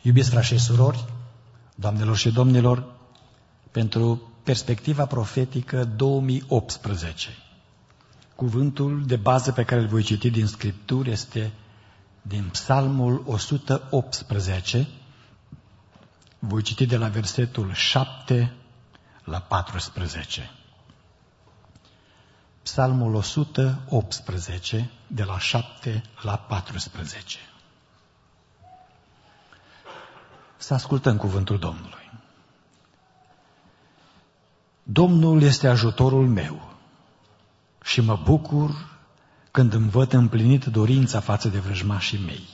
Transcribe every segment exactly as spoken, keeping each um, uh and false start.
Iubiți frați și surori, doamnelor și domnilor, pentru perspectiva profetică două mii optsprezece, cuvântul de bază pe care îl voi citi din Scripturi este din Psalmul o sută optsprezece. Voi citi de la versetul șapte la paisprezece. Psalmul o sută optsprezece, de la șapte la paisprezece. Să ascultăm cuvântul Domnului. Domnul este ajutorul meu și mă bucur când îmi văd împlinit dorința față de vrăjmașii mei.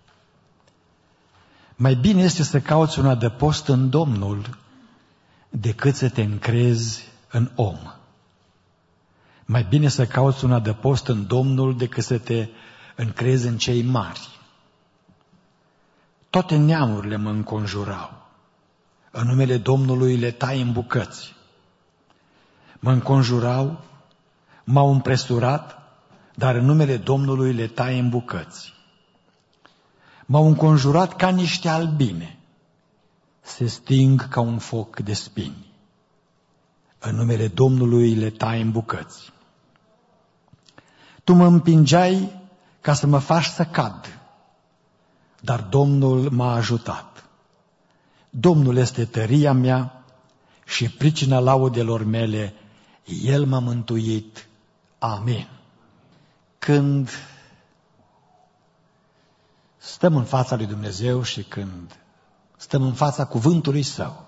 Mai bine este să cauți un adăpost în Domnul decât să te încrezi în om. Mai bine să cauți un adăpost în Domnul decât să te încrezi în cei mari. Toate neamurile mă înconjurau. În numele Domnului le tai în bucăți. Mă înconjurau, m-au împresurat, dar în numele Domnului le tai în bucăți. M-au înconjurat ca niște albine, se sting ca un foc de spini. În numele Domnului le tai în bucăți. Tu mă împingeai ca să mă faci să cad, dar Domnul m-a ajutat. Domnul este tăria mea și pricina laudelor mele, El m-a mântuit. Amin. Când stăm în fața lui Dumnezeu și când stăm în fața cuvântului Său,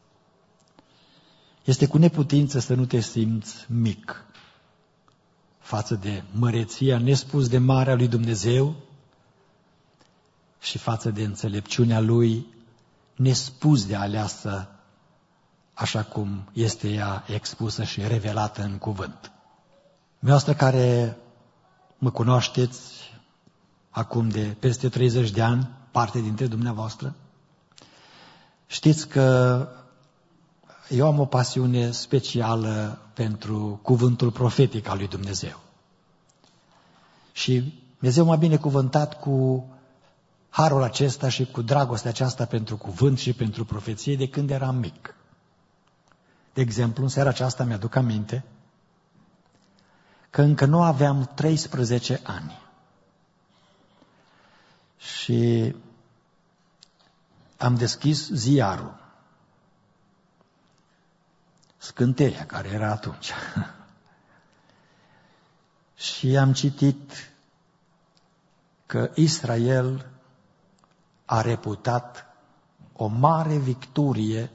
este cu neputință să nu te simți mic față de măreția nespus de mare a lui Dumnezeu și față de înțelepciunea Lui nespus de aleasă, așa cum este ea expusă și revelată în cuvânt. Dumneavoastră care mă cunoașteți acum de peste treizeci de ani, parte dintre dumneavoastră, știți că eu am o pasiune specială pentru cuvântul profetic al lui Dumnezeu. Și Dumnezeu m-a binecuvântat cu harul acesta și cu dragostea aceasta pentru cuvânt și pentru profeție de când eram mic. De exemplu, în seara aceasta mi-aduc aminte că încă nu aveam treisprezece ani. Și am deschis ziarul, Scânteia, care era atunci. Și am citit că Israel a reputat o mare victorie,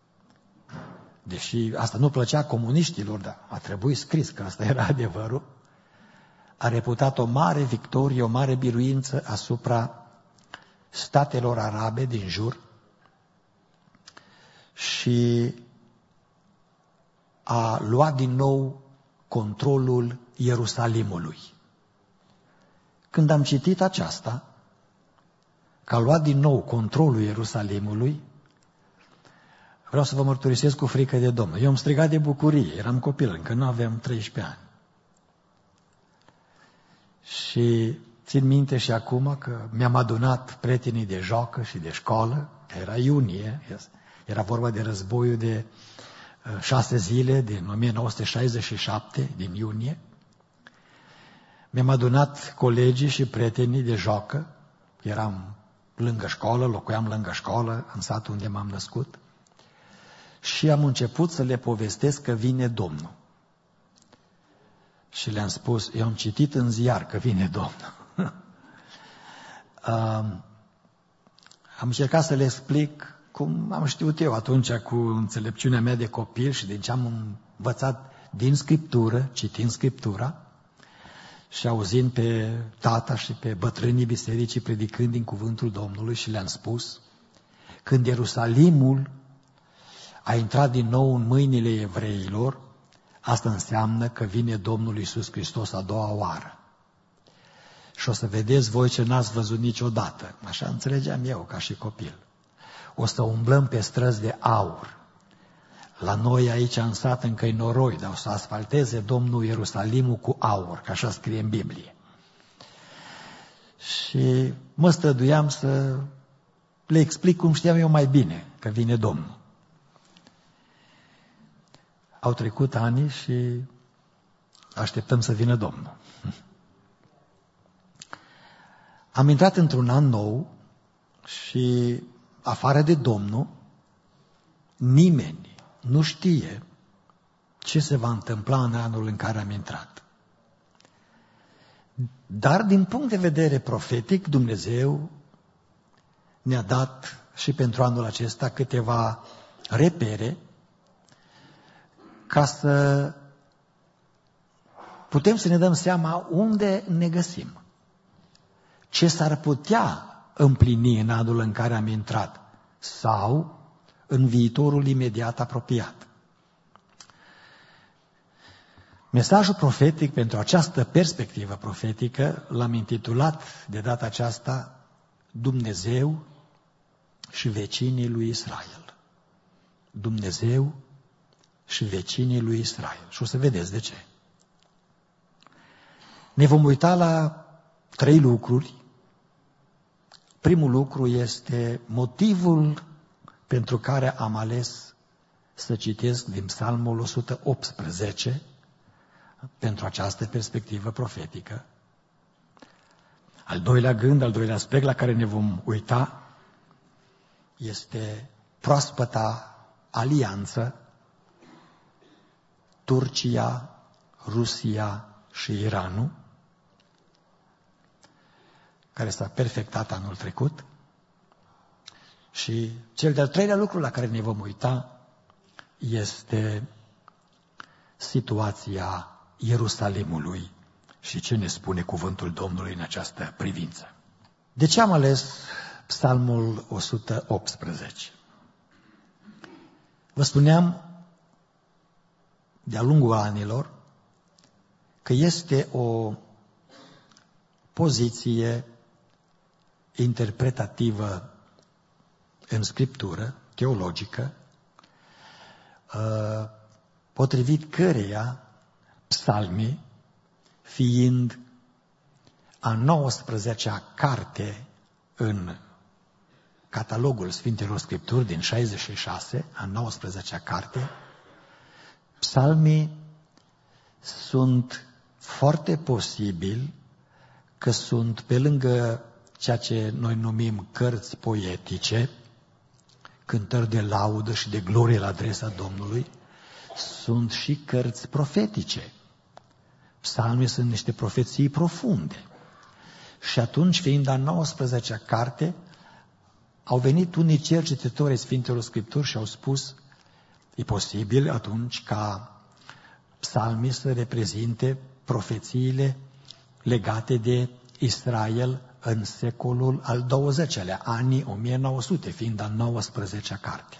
deși asta nu plăcea comuniștilor, dar a trebuit scris că asta era adevărul, a reputat o mare victorie, o mare biruință asupra statelor arabe din jur și a luat din nou controlul Ierusalimului. Când am citit aceasta, că a luat din nou controlul Ierusalimului, vreau să vă mărturisesc cu frică de Domnul. Eu am strigat de bucurie, eram copil, încă nu aveam treisprezece ani. Și țin minte și acum că mi-am adunat prietenii de joacă și de școală, era iunie, era vorba de războiul de șase zile din o mie nouă sute șaizeci și șapte, din iunie. Mi-am adunat colegii și prietenii de joacă, eram lângă școală, locuiam lângă școală, în satul unde m-am născut, și am început să le povestesc că vine Domnul. Și le-am spus, eu am citit în ziar că vine Domnul. Am încercat să le explic cum am știut eu atunci cu înțelepciunea mea de copil și din ce am învățat din Scriptură, citind Scriptura și auzind pe tata și pe bătrânii bisericii predicând din cuvântul Domnului, și le-am spus, când Ierusalimul a intrat din nou în mâinile evreilor, asta înseamnă că vine Domnul Iisus Hristos a doua oară. Și o să vedeți voi ce n-ați văzut niciodată. Așa înțelegeam eu ca și copil. O să umblăm pe străzi de aur. La noi aici în sat încă-i noroi, dar o să asfalteze Domnul Ierusalimul cu aur, că așa scrie în Biblie. Și mă străduiam să le explic cum știam eu mai bine, că vine Domnul. Au trecut ani și așteptăm să vină Domnul. Am intrat într-un an nou și afară de Domnul, nimeni nu știe ce se va întâmpla în anul în care am intrat. Dar din punct de vedere profetic, Dumnezeu ne-a dat și pentru anul acesta câteva repere ca să putem să ne dăm seama unde ne găsim. Ce s-ar putea împlini în anul în care am intrat sau în viitorul imediat apropiat. Mesajul profetic pentru această perspectivă profetică l-am intitulat de data aceasta Dumnezeu și vecinii lui Israel. Dumnezeu și vecinii lui Israel. Și o să vedeți de ce. Ne vom uita la trei lucruri. Primul lucru este motivul pentru care am ales să citesc din Psalmul o sută optsprezece pentru această perspectivă profetică. Al doilea gând, al doilea aspect la care ne vom uita este proaspăta alianță Turcia, Rusia și Iranul, care s-a perfectat anul trecut. Și cel de-al treilea lucru la care ne vom uita este situația Ierusalimului și ce ne spune cuvântul Domnului în această privință. De ce am ales Psalmul o sută optsprezece? Vă spuneam de-a lungul anilor că este o poziție interpretativă în Scriptură, teologică, potrivit căreia psalmii, fiind a nouăsprezecea carte în catalogul Sfintelor Scripturi din șaizeci și șase, a nouăsprezecea carte, psalmii sunt foarte posibil că sunt pe lângă ceea ce noi numim cărți poetice, cântări de laudă și de glorie la adresa Domnului, sunt și cărți profetice. Psalmii sunt niște profeții profunde. Și atunci, fiind a nouăsprezecea carte, au venit unii cercetători ai Sfintelor Scripturi și au spus, e posibil atunci ca psalmii să reprezinte profețiile legate de Israel în secolul al douăzecelea, anii o mie nouă sute, fiind a nouăsprezecea carte.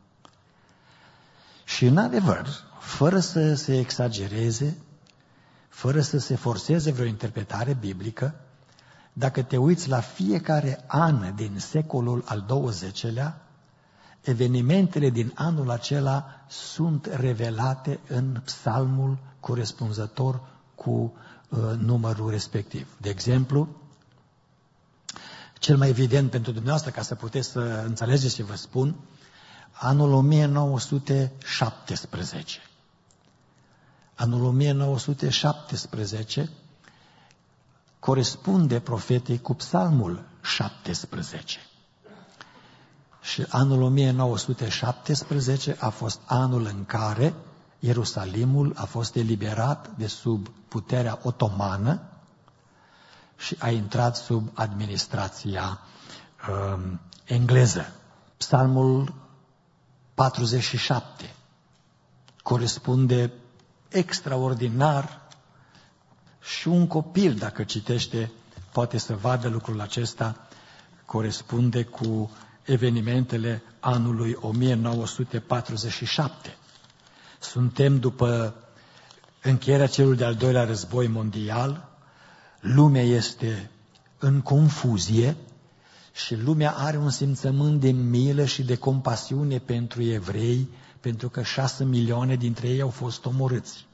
Și în adevăr, fără să se exagereze, fără să se forțeze vreo interpretare biblică, dacă te uiți la fiecare an din secolul al douăzecelea, evenimentele din anul acela sunt revelate în psalmul corespunzător cu uh, numărul respectiv. De exemplu, cel mai evident pentru dumneavoastră, ca să puteți să înțelegeți ce vă spun, anul o mie nouă sute șaptesprezece. Anul o mie nouă sute șaptesprezece corespunde profetic cu psalmul șaptesprezece. Și anul o mie nouă sute șaptesprezece a fost anul în care Ierusalimul a fost eliberat de sub puterea otomană și a intrat sub administrația um, engleză. Psalmul patruzeci și șapte corespunde extraordinar și un copil, dacă citește, poate să vadă lucrul acesta, corespunde cu evenimentele anului o mie nouă sute patruzeci și șapte. Suntem după încheierea celui de-al doilea război mondial, lumea este în confuzie și lumea are un simțământ de milă și de compasiune pentru evrei, pentru că șase milioane dintre ei au fost omorâți.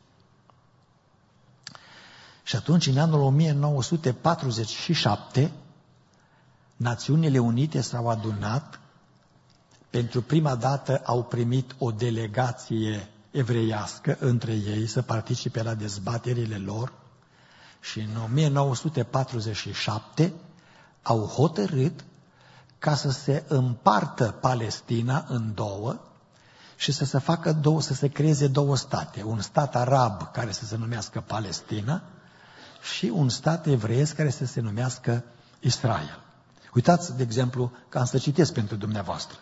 Și atunci, în anul o mie nouă sute patruzeci și șapte, Națiunile Unite s-au adunat, pentru prima dată au primit o delegație evreiască între ei să participe la dezbaterile lor și în o mie nouă sute patruzeci și șapte au hotărât ca să se împartă Palestina în două și să se facă două, să se creeze două state. Un stat arab care să se numească Palestina și un stat evreiesc care să se numească Israel. Uitați, de exemplu, că am să citesc pentru dumneavoastră.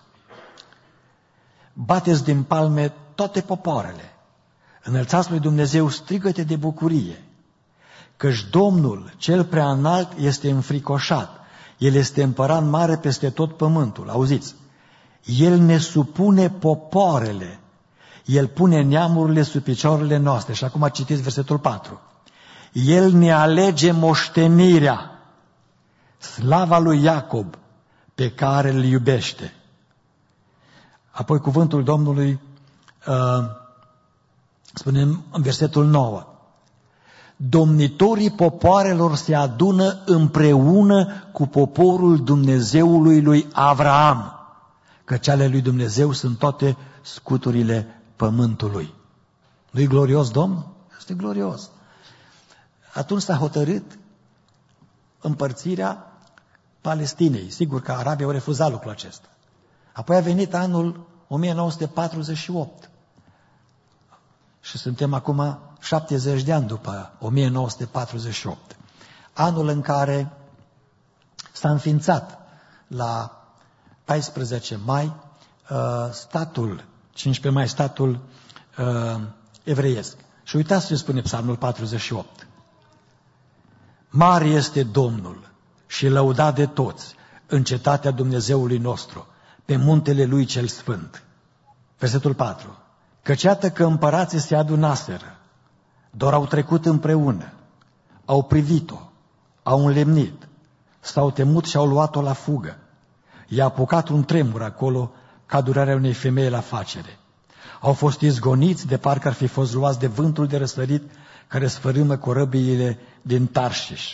Bateți din palme toate popoarele, înălțați lui Dumnezeu strigăte de bucurie, căci Domnul cel prea înalt este înfricoșat, El este împărat mare peste tot pământul. Auziți, El ne supune popoarele, El pune neamurile sub picioarele noastre. Și acum citiți versetul patru. El ne alege moștenirea, slava lui Iacob, pe care îl iubește. Apoi cuvântul Domnului uh, spunem în versetul nouă. Domnitorii popoarelor se adună împreună cu poporul Dumnezeului lui Avraam, căci ale lui Dumnezeu sunt toate scuturile pământului. Nu-i glorios, Domn? Este glorios. Atunci s-a hotărât împărțirea Palestinei. Sigur că arabii au refuzat lucrul acesta. Apoi a venit anul o mie nouă sute patruzeci și opt. Și suntem acum șaptezeci de ani după o mie nouă sute patruzeci și opt. Anul în care s-a înființat la paisprezece mai statul, cincisprezece mai statul evreiesc. Și uitați ce spune Psalmul patruzeci și opt. Mare este Domnul și lăudat de toți în cetatea Dumnezeului nostru, pe muntele Lui cel Sfânt. Versetul patru. Căci iată că împărații se adunaseră, doar au trecut împreună, au privit-o, au înlemnit, s-au temut și au luat-o la fugă. I-a apucat un tremur acolo ca durarea unei femei la facere. Au fost izgoniți de parcă ar fi fost luați de vântul de răsărit care sfărâmă corăbiile din Tarșiș.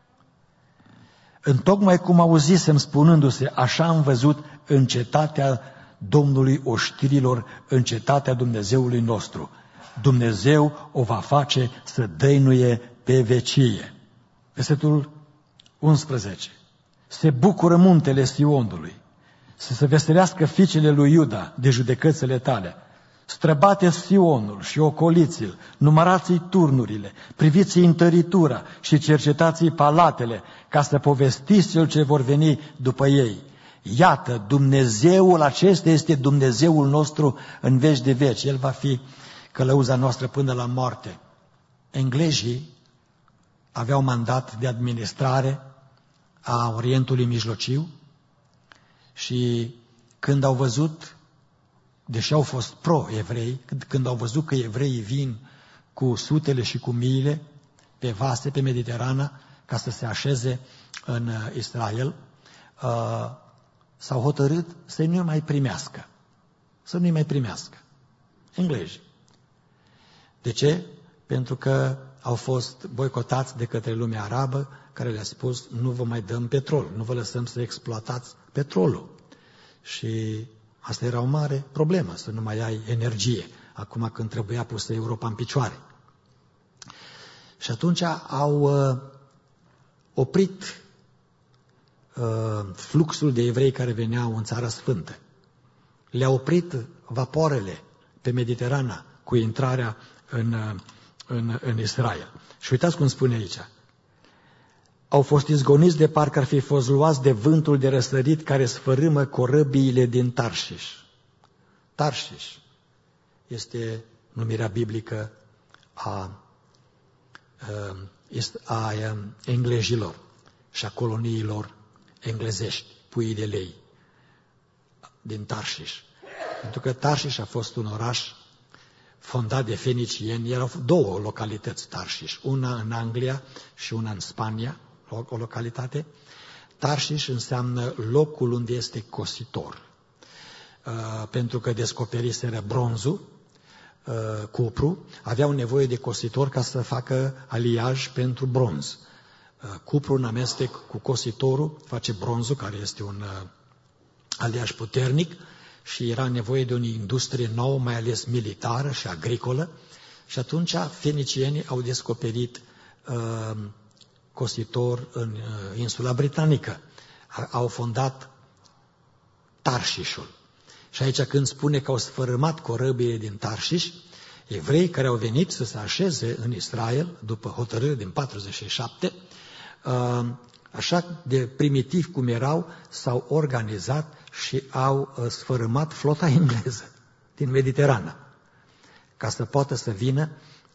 Întocmai cum auzisem spunându-se, așa am văzut în cetatea Domnului oștirilor, în cetatea Dumnezeului nostru. Dumnezeu o va face să dăinuie pe vecie. Versetul unsprezece. Se bucură muntele Sionului, să se veselească fiicele lui Iuda de judecățile tale. Străbate Sionul și ocoliți-l, numărați-i turnurile, priviți-i întăritura și cercetați-i palatele, ca să povestiți cel ce vor veni după ei. Iată, Dumnezeul acesta este Dumnezeul nostru în veci de veci. El va fi călăuza noastră până la moarte. Englezii aveau mandat de administrare a Orientului Mijlociu și când au văzut, deși au fost pro-evrei, când, când au văzut că evreii vin cu sutele și cu miile pe vase, pe Mediterana, ca să se așeze în Israel, uh, s-au hotărât să nu mai primească. Să nu mai primească. Englezii. De ce? Pentru că au fost boicotați de către lumea arabă, care le-a spus, nu vă mai dăm petrol, nu vă lăsăm să exploatați petrolul. Și asta era o mare problemă, să nu mai ai energie, acum când trebuia pusă Europa în picioare. Și atunci au uh, oprit uh, fluxul de evrei care veneau în Țara Sfântă. Le-a oprit vapoarele pe Mediterana cu intrarea în, în, în Israel. Și uitați cum spune aici. Au fost izgoniți de parcă ar fi fost luați de vântul de răsărit care sfărâmă corăbiile din Tarșiș. Tarșiș este numirea biblică a, a, a englezilor și a coloniilor englezești, puii de lei din Tarșiș. Pentru că Tarșiș a fost un oraș fondat de fenicieni, erau două localități Tarșiș, una în Anglia și una în Spania, o localitate. Tarșiș înseamnă locul unde este cositor, uh, pentru că descoperiseră bronzul, uh, cupru, aveau nevoie de cositor ca să facă aliaj pentru bronz. cupru în amestec cu cositorul, face bronzul, care este un aliaj puternic, și era nevoie de o industrie nouă, mai ales militară și agricolă, și atunci fenicienii au descoperit uh, cositor în uh, insula britanică. Au fondat Tarșișul. Și aici când spune că au sfărâmat corăbile din Tarșiș, evrei care au venit să se așeze în Israel, după hotărâre din patruzeci și șapte, așa de primitiv cum erau, s-au organizat și au sfărâmat flota engleză din Mediterană, ca să poată să vină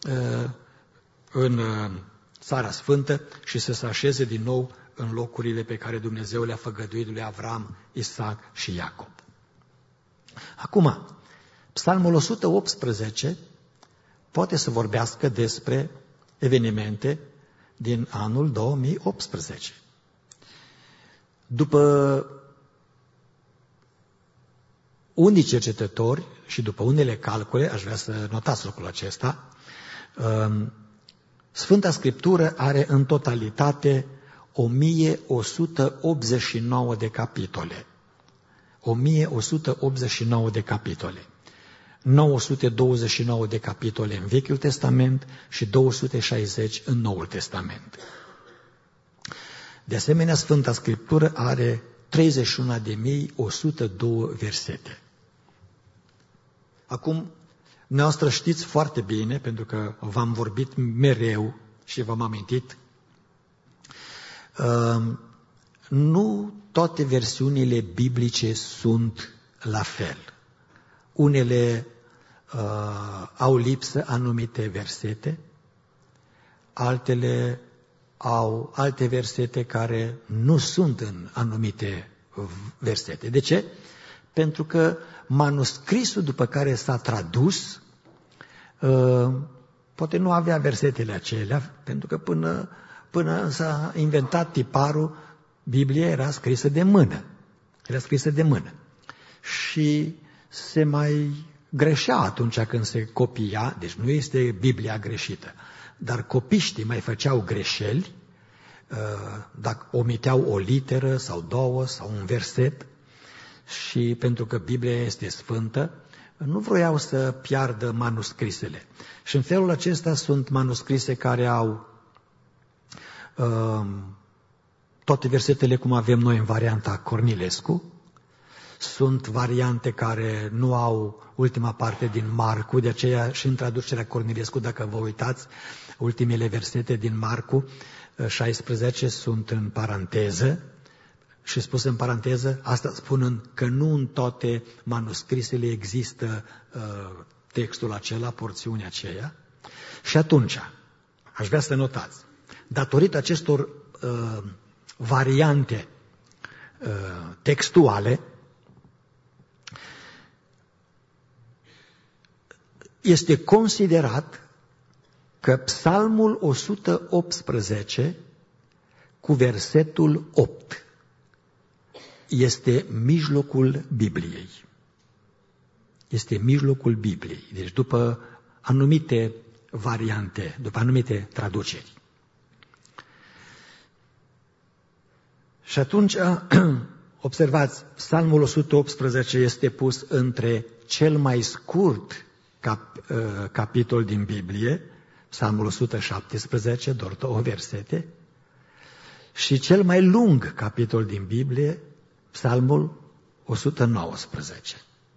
în Țara Sfântă și să se așeze din nou în locurile pe care Dumnezeu le-a făgăduit lui Avram, Isaac și Iacob. Acum, Psalmul o sută optsprezece poate să vorbească despre evenimente din anul două mii optsprezece. După unii cercetători și după unele calcule, aș vrea să notați lucrul acesta, Sfânta Scriptură are în totalitate o mie o sută optzeci și nouă de capitole. o mie o sută optzeci și nouă de capitole. nouă sute douăzeci și nouă de capitole în Vechiul Testament și două sute șaizeci în Noul Testament. De asemenea, Sfânta Scriptură are treizeci și unu de mii o sută doi versete. Acum, dumneavoastră știți foarte bine, pentru că v-am vorbit mereu și v-am amintit, nu toate versiunile biblice sunt la fel. Unele uh, au lipsă anumite versete, altele au alte versete care nu sunt în anumite versete. De ce? Pentru că manuscrisul după care s-a tradus uh, poate nu avea versetele acelea, pentru că până, până s-a inventat tiparul, Biblia era scrisă de mână. Era scrisă de mână. Și se mai greșea atunci când se copia, deci nu este Biblia greșită, dar copiștii mai făceau greșeli, dacă omiteau o literă sau două sau un verset, și pentru că Biblia este sfântă, nu vroiau să piardă manuscrisele. Și în felul acesta sunt manuscrise care au uh, toate versetele cum avem noi în varianta Cornilescu, sunt variante care nu au ultima parte din Marcu, de aceea și în traducerea Cornilescu, dacă vă uitați, ultimele versete din Marcu șaisprezece sunt în paranteză, și spus în paranteză, asta spunând că nu în toate manuscrisele există uh, textul acela, porțiunea aceea. Și atunci, aș vrea să notați, datorită acestor uh, variante uh, textuale, este considerat că Psalmul o sută optsprezece cu versetul opt este mijlocul Bibliei. Este mijlocul Bibliei. Deci după anumite variante, după anumite traduceri. Și atunci, observați, Psalmul o sută optsprezece este pus între cel mai scurt cap, capitol din Biblie, Psalmul o sută șaptesprezece, doar două versete, și cel mai lung capitol din Biblie, Psalmul o sută nouăsprezece.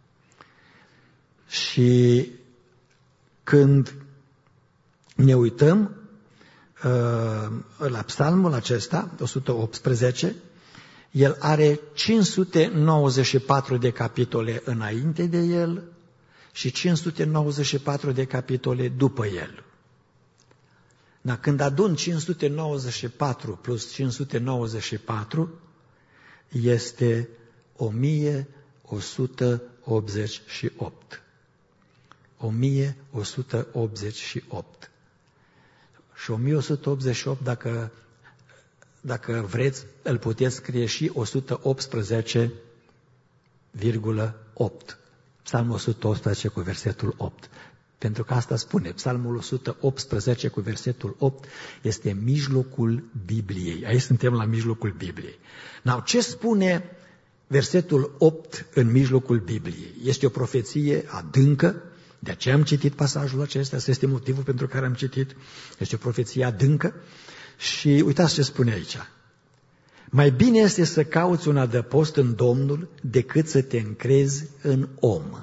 Și când ne uităm uh, la psalmul acesta, o sută optsprezece, el are cinci sute nouăzeci și patru de capitole înainte de el și cinci sute nouăzeci și patru de capitole după el. Dar când adun cinci sute nouăzeci și patru plus cinci sute nouăzeci și patru, este o mie o sută optzeci și opt. o mie o sută optzeci și opt. Și o mie o sută optzeci și opt, dacă, dacă vreți, îl puteți scrie și o sută optsprezece virgulă opt. Psalmul o sută optsprezece cu versetul opt. Pentru că asta spune, Psalmul o sută optsprezece cu versetul opt, este mijlocul Bibliei. Aici suntem la mijlocul Bibliei. Now, ce spune versetul opt în mijlocul Bibliei? Este o profeție adâncă, de aceea am citit pasajul acesta, asta este motivul pentru care am citit. Este o profeție adâncă și uitați ce spune aici. Mai bine este să cauți un adăpost în Domnul decât să te încrezi în om.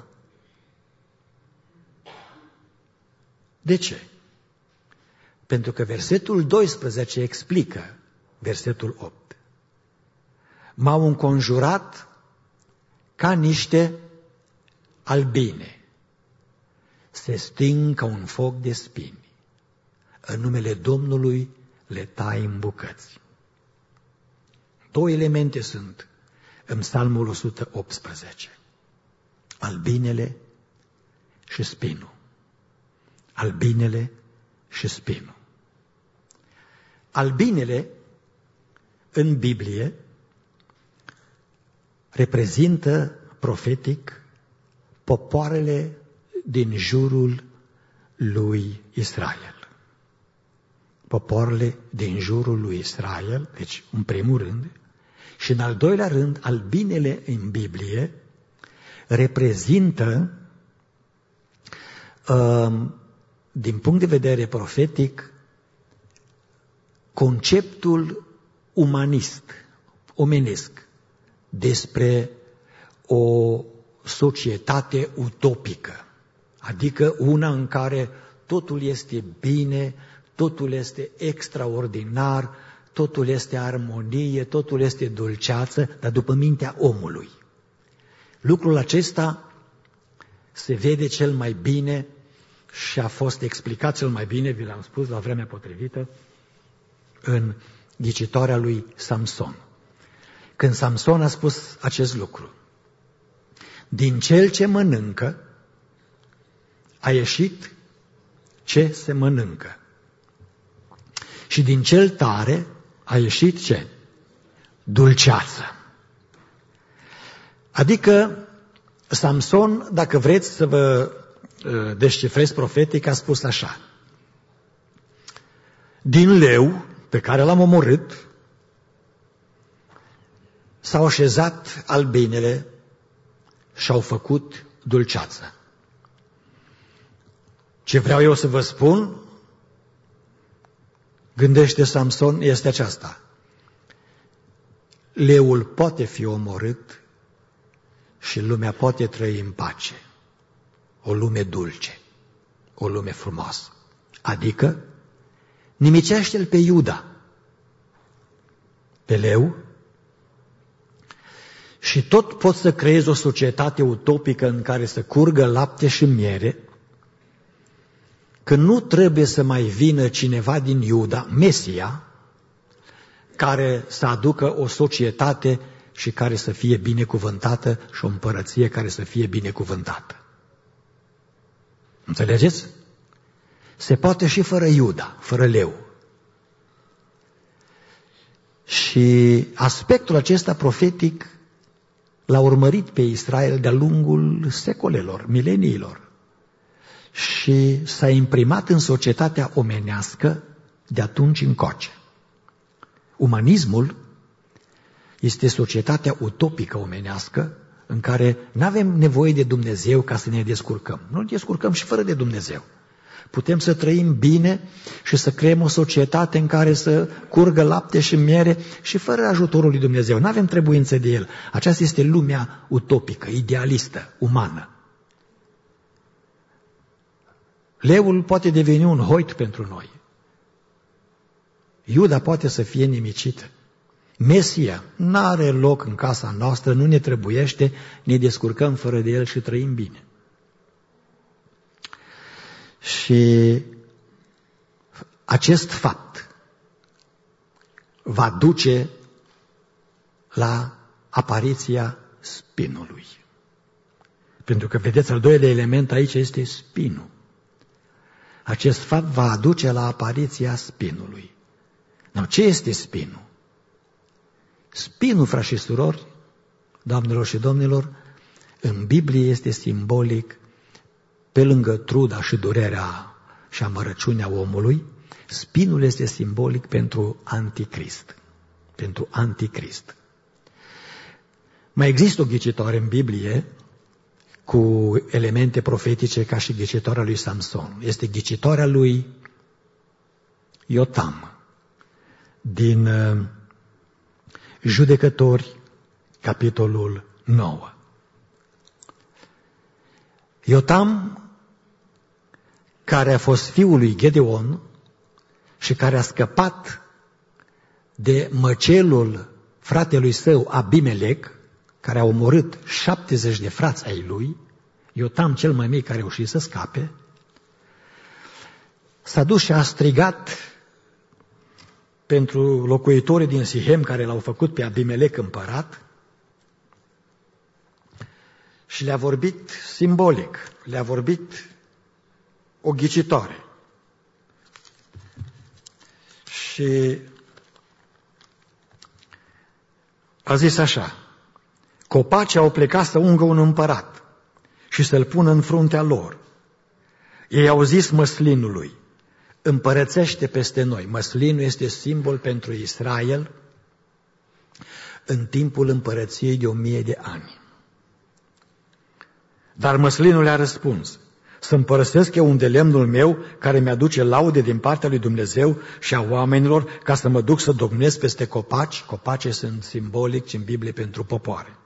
De ce? Pentru că versetul doisprezece explică versetul opt. M-au înconjurat ca niște albine. Se sting ca un foc de spini. În numele Domnului le tai în bucăți. Două elemente sunt în Psalmul o sută optsprezece. Albinele și spinul. Albinele și spinul. Albinele în Biblie reprezintă profetic popoarele din jurul lui Israel. Popoarele din jurul lui Israel, deci în primul rând, și în al doilea rând, albinele în Biblie reprezintă, din punct de vedere profetic, conceptul umanist, omenesc, despre o societate utopică, adică una în care totul este bine, totul este extraordinar, totul este armonie, totul este dulceață, dar după mintea omului. Lucrul acesta se vede cel mai bine și a fost explicat cel mai bine, vi l-am spus la vremea potrivită, în ghicitoarea lui Samson. Când Samson a spus acest lucru, din cel ce mănâncă a ieșit ce se mănâncă. Și din cel tare a ieșit ce? Dulceață. Adică Samson, dacă vreți să vă descifrez profetic, a spus așa. Din leu pe care l-am omorât s-au așezat albinele și au făcut dulceață. Ce vreau eu să vă spun, gândește Samson, este aceasta. Leul poate fi omorât și lumea poate trăi în pace. O lume dulce, o lume frumoasă. Adică, nimicește-l pe Iuda, pe leu, și tot poți să creezi o societate utopică în care să curgă lapte și miere, că nu trebuie să mai vină cineva din Iuda, Mesia, care să aducă o societate și care să fie binecuvântată și o împărăție care să fie binecuvântată. Înțelegeți? Se poate și fără Iuda, fără leu. Și aspectul acesta profetic l-a urmărit pe Israel de-a lungul secolelor, mileniilor. Și s-a imprimat în societatea omenească de atunci încoace. Umanismul este societatea utopică omenească în care nu avem nevoie de Dumnezeu ca să ne descurcăm. Nu ne descurcăm și fără de Dumnezeu. Putem să trăim bine și să creăm o societate în care să curgă lapte și miere și fără ajutorul lui Dumnezeu. Nu avem trebuință de El. Aceasta este lumea utopică, idealistă, umană. Leul poate deveni un hoit pentru noi. Iuda poate să fie nimicită. Mesia n-are loc în casa noastră, nu ne trebuiește, ne descurcăm fără de El și trăim bine. Și acest fapt va duce la apariția spinului. Pentru că, vedeți, al doilea element aici este spinul. Acest fapt va aduce la apariția spinului. Dar ce este spinul? Spinul, frați și surori, doamnelor și domnilor, în Biblie este simbolic pe lângă truda și durerea și amărăciunea omului, spinul este simbolic pentru anticrist. Pentru anticrist. Mai există o ghicitoare în Biblie cu elemente profetice ca și ghicitoarea lui Samson. Este ghicitoarea lui Iotam, din Judecători, capitolul nouă. Iotam, care a fost fiul lui Gedeon și care a scăpat de măcelul fratelui său Abimelec, care a omorât șaptezeci de frați ai lui, Iotam cel mai mic care a reușit să scape, s-a dus și a strigat pentru locuitorii din Sihem care l-au făcut pe Abimelec împărat și le-a vorbit simbolic, le-a vorbit o ghicitoare. Și a zis așa: copacii au plecat să ungă un împărat și să-l pună în fruntea lor. Ei au zis măslinului: împărățește peste noi. Măslinul este simbol pentru Israel în timpul împărăției de o mie de ani. Dar măslinul le-a răspuns: să împărăsesc eu unde lemnul meu, care mi-aduce laude din partea lui Dumnezeu și a oamenilor, ca să mă duc să domnesc peste copaci. Copacii sunt simbolici în Biblie pentru popoare.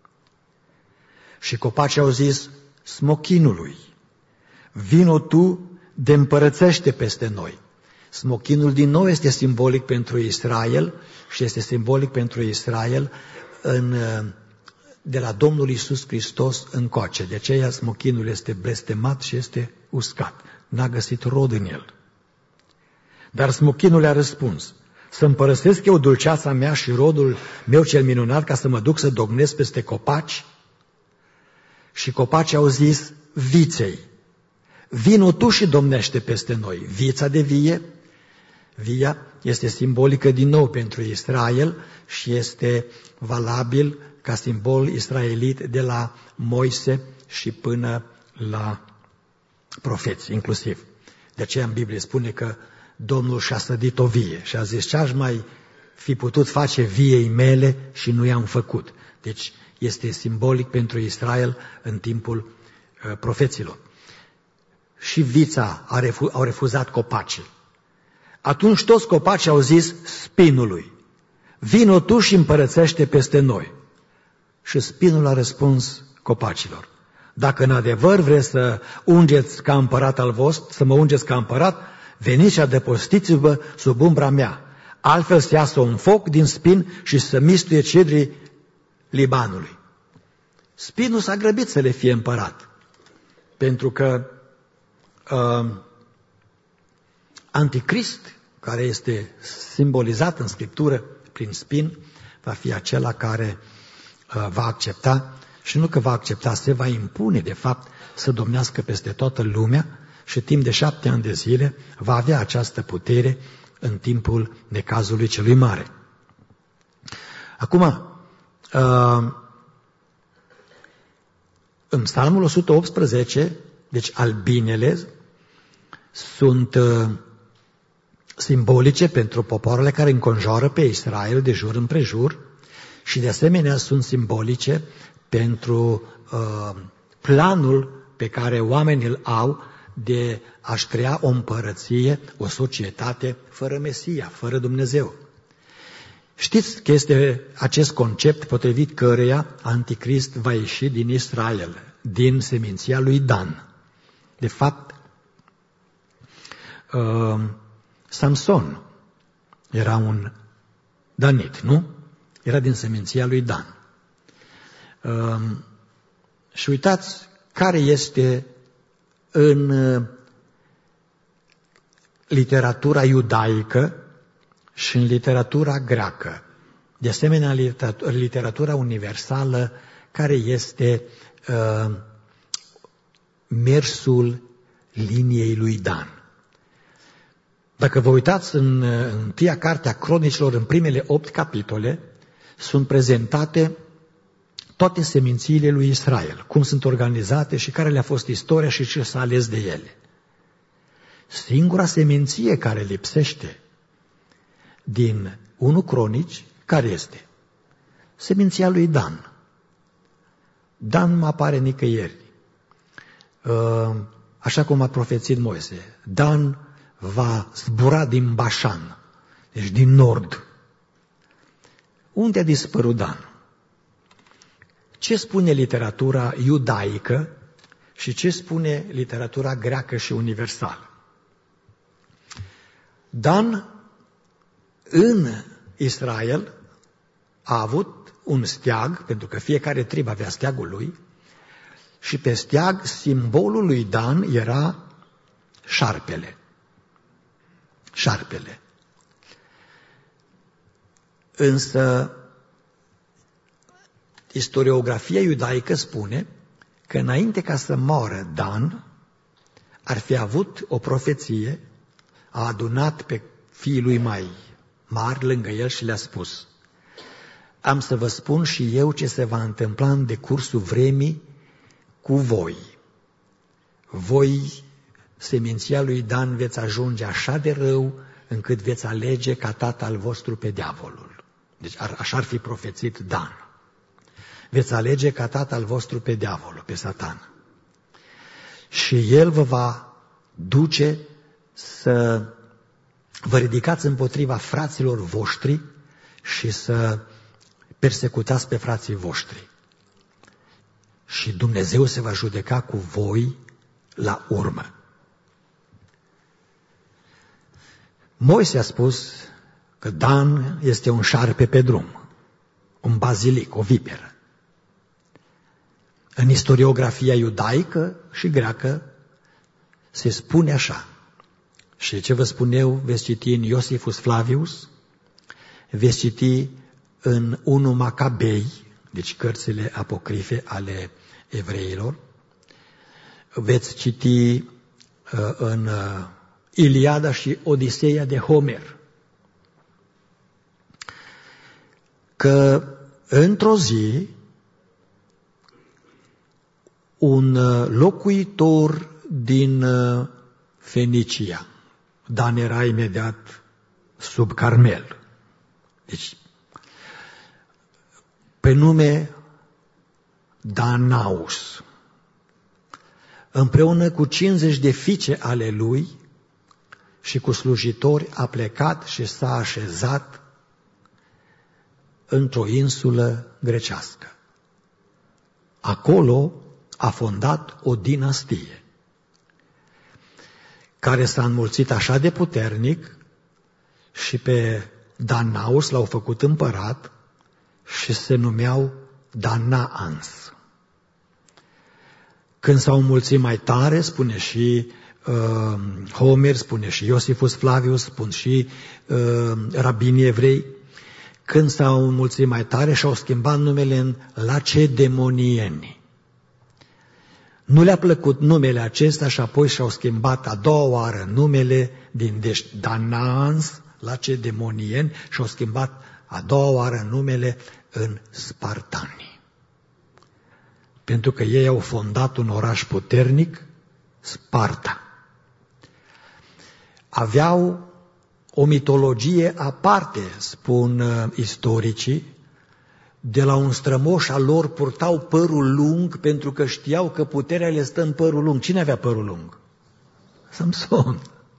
Și copacii au zis smochinului: vino tu de împărățește peste noi. Smochinul din nou este simbolic pentru Israel și este simbolic pentru Israel în, de la Domnul Iisus Hristos încoace. De aceea smochinul este blestemat și este uscat. N-a găsit rod în el. Dar smochinul le-a răspuns: să împărăsesc eu dulceața mea și rodul meu cel minunat ca să mă duc să dognesc peste copaci? Și copacii au zis viței: vino tu și domnește peste noi. Vița de vie, via este simbolică din nou pentru Israel și este valabil ca simbol israelit de la Moise și până la profeți inclusiv. De aceea în Biblie spune că Domnul și-a sădit o vie și a zis: ce-aș mai fi putut face viei mele și nu i-am făcut. Deci este simbolic pentru Israel în timpul uh, profeților. Și vița a refu- au refuzat copacii. Atunci toți copacii au zis spinului: vino tu și împărățește peste noi. Și spinul a răspuns copacilor: dacă în adevăr vreți să ungeți ca împărat al vostru, să mă ungeți ca împărat, veniți și adăpostiți-vă sub umbra mea. Altfel să iasă un foc din spin și să mistuie cedrii Libanului. Spinul s-a grăbit să le fie împărat, pentru că uh, Anticrist, care este simbolizat în Scriptură prin spin, va fi acela care uh, va accepta, și nu că va accepta, se va impune de fapt să domnească peste toată lumea și timp de șapte ani de zile va avea această putere în timpul necazului celui mare. Acum, uh, în Psalmul o sută optsprezece, deci albinele sunt uh, simbolice pentru popoarele care înconjoară pe Israel de jur împrejur și de asemenea sunt simbolice pentru uh, planul pe care oamenii îl au de a-și crea o împărăție, o societate fără Mesia, fără Dumnezeu. Știți că este acest concept potrivit căreia Anticrist va ieși din Israel, din seminția lui Dan. De fapt, uh, Samson era un danit, nu? Era din seminția lui Dan. Uh, și uitați care este în uh, literatura iudaică și în literatura greacă, de asemenea literatura, literatura universală, care este uh, mersul liniei lui Dan. Dacă vă uitați în, în întâia carte a Cronicilor, în primele opt capitole, sunt prezentate toate semințiile lui Israel, cum sunt organizate și care le-a fost istoria și ce s-a ales de ele. Singura seminție care lipsește din unu Cronici, care este? Seminția lui Dan. Dan nu apare nicăieri. Așa cum a profețit Moise, Dan va zbura din Bașan, deci din nord. Unde a dispărut Dan? Ce spune literatura iudaică și ce spune literatura greacă și universală? Dan în Israel a avut un steag, pentru că fiecare trib avea steagul lui, și pe steag simbolul lui Dan era șarpele. Șarpele. Însă istoriografia iudaică spune că înainte ca să moară Dan, ar fi avut o profeție, a adunat pe fiii lui mai mari lângă el și le-a spus: am să vă spun și eu ce se va întâmpla în decursul vremii cu voi. Voi, seminția lui Dan, veți ajunge așa de rău încât veți alege ca tatăl vostru pe diavolul. Deci așa ar fi profețit Dan. Veți alege ca tatăl vostru pe diavolul, pe Satan. Și el vă va duce să vă ridicați împotriva fraților voștri și să persecutați pe frații voștri. Și Dumnezeu se va judeca cu voi la urmă. Moise a spus că Dan este un șarpe pe drum, un bazilic, o viperă. În istoriografia iudaică și greacă se spune așa. Și ce vă spun eu, veți citi în Iosifus Flavius, veți citi în unu Macabei, deci cărțile apocrife ale evreilor, veți citi uh, în uh, Iliada și Odiseea de Homer, că într-o zi un uh, locuitor din uh, Fenicia, Dan era imediat sub Carmel, deci pe nume Danaus, împreună cu cincizeci de fiice ale lui și cu slujitori, a plecat și s-a așezat într-o insulă grecească. Acolo a fondat o dinastie care s-a înmulțit așa de puternic și pe Danaus l-au făcut împărat și se numeau Danaans. Când s-au înmulțit mai tare, spune și uh, Homer, spune și Iosifus Flavius, spun și uh, rabinii evrei, când s-au înmulțit mai tare și-au schimbat numele în Lacedemonieni. Nu le-a plăcut numele acesta și apoi și-au schimbat a doua oară numele din deci Danaans, Lacedemonieni, și-au schimbat a doua oară numele în Spartani. Pentru că ei au fondat un oraș puternic, Sparta. Aveau o mitologie aparte, spun uh, istoricii. De la un strămoș al lor purtau părul lung pentru că știau că puterea le stă în părul lung. Cine avea părul lung? Samson.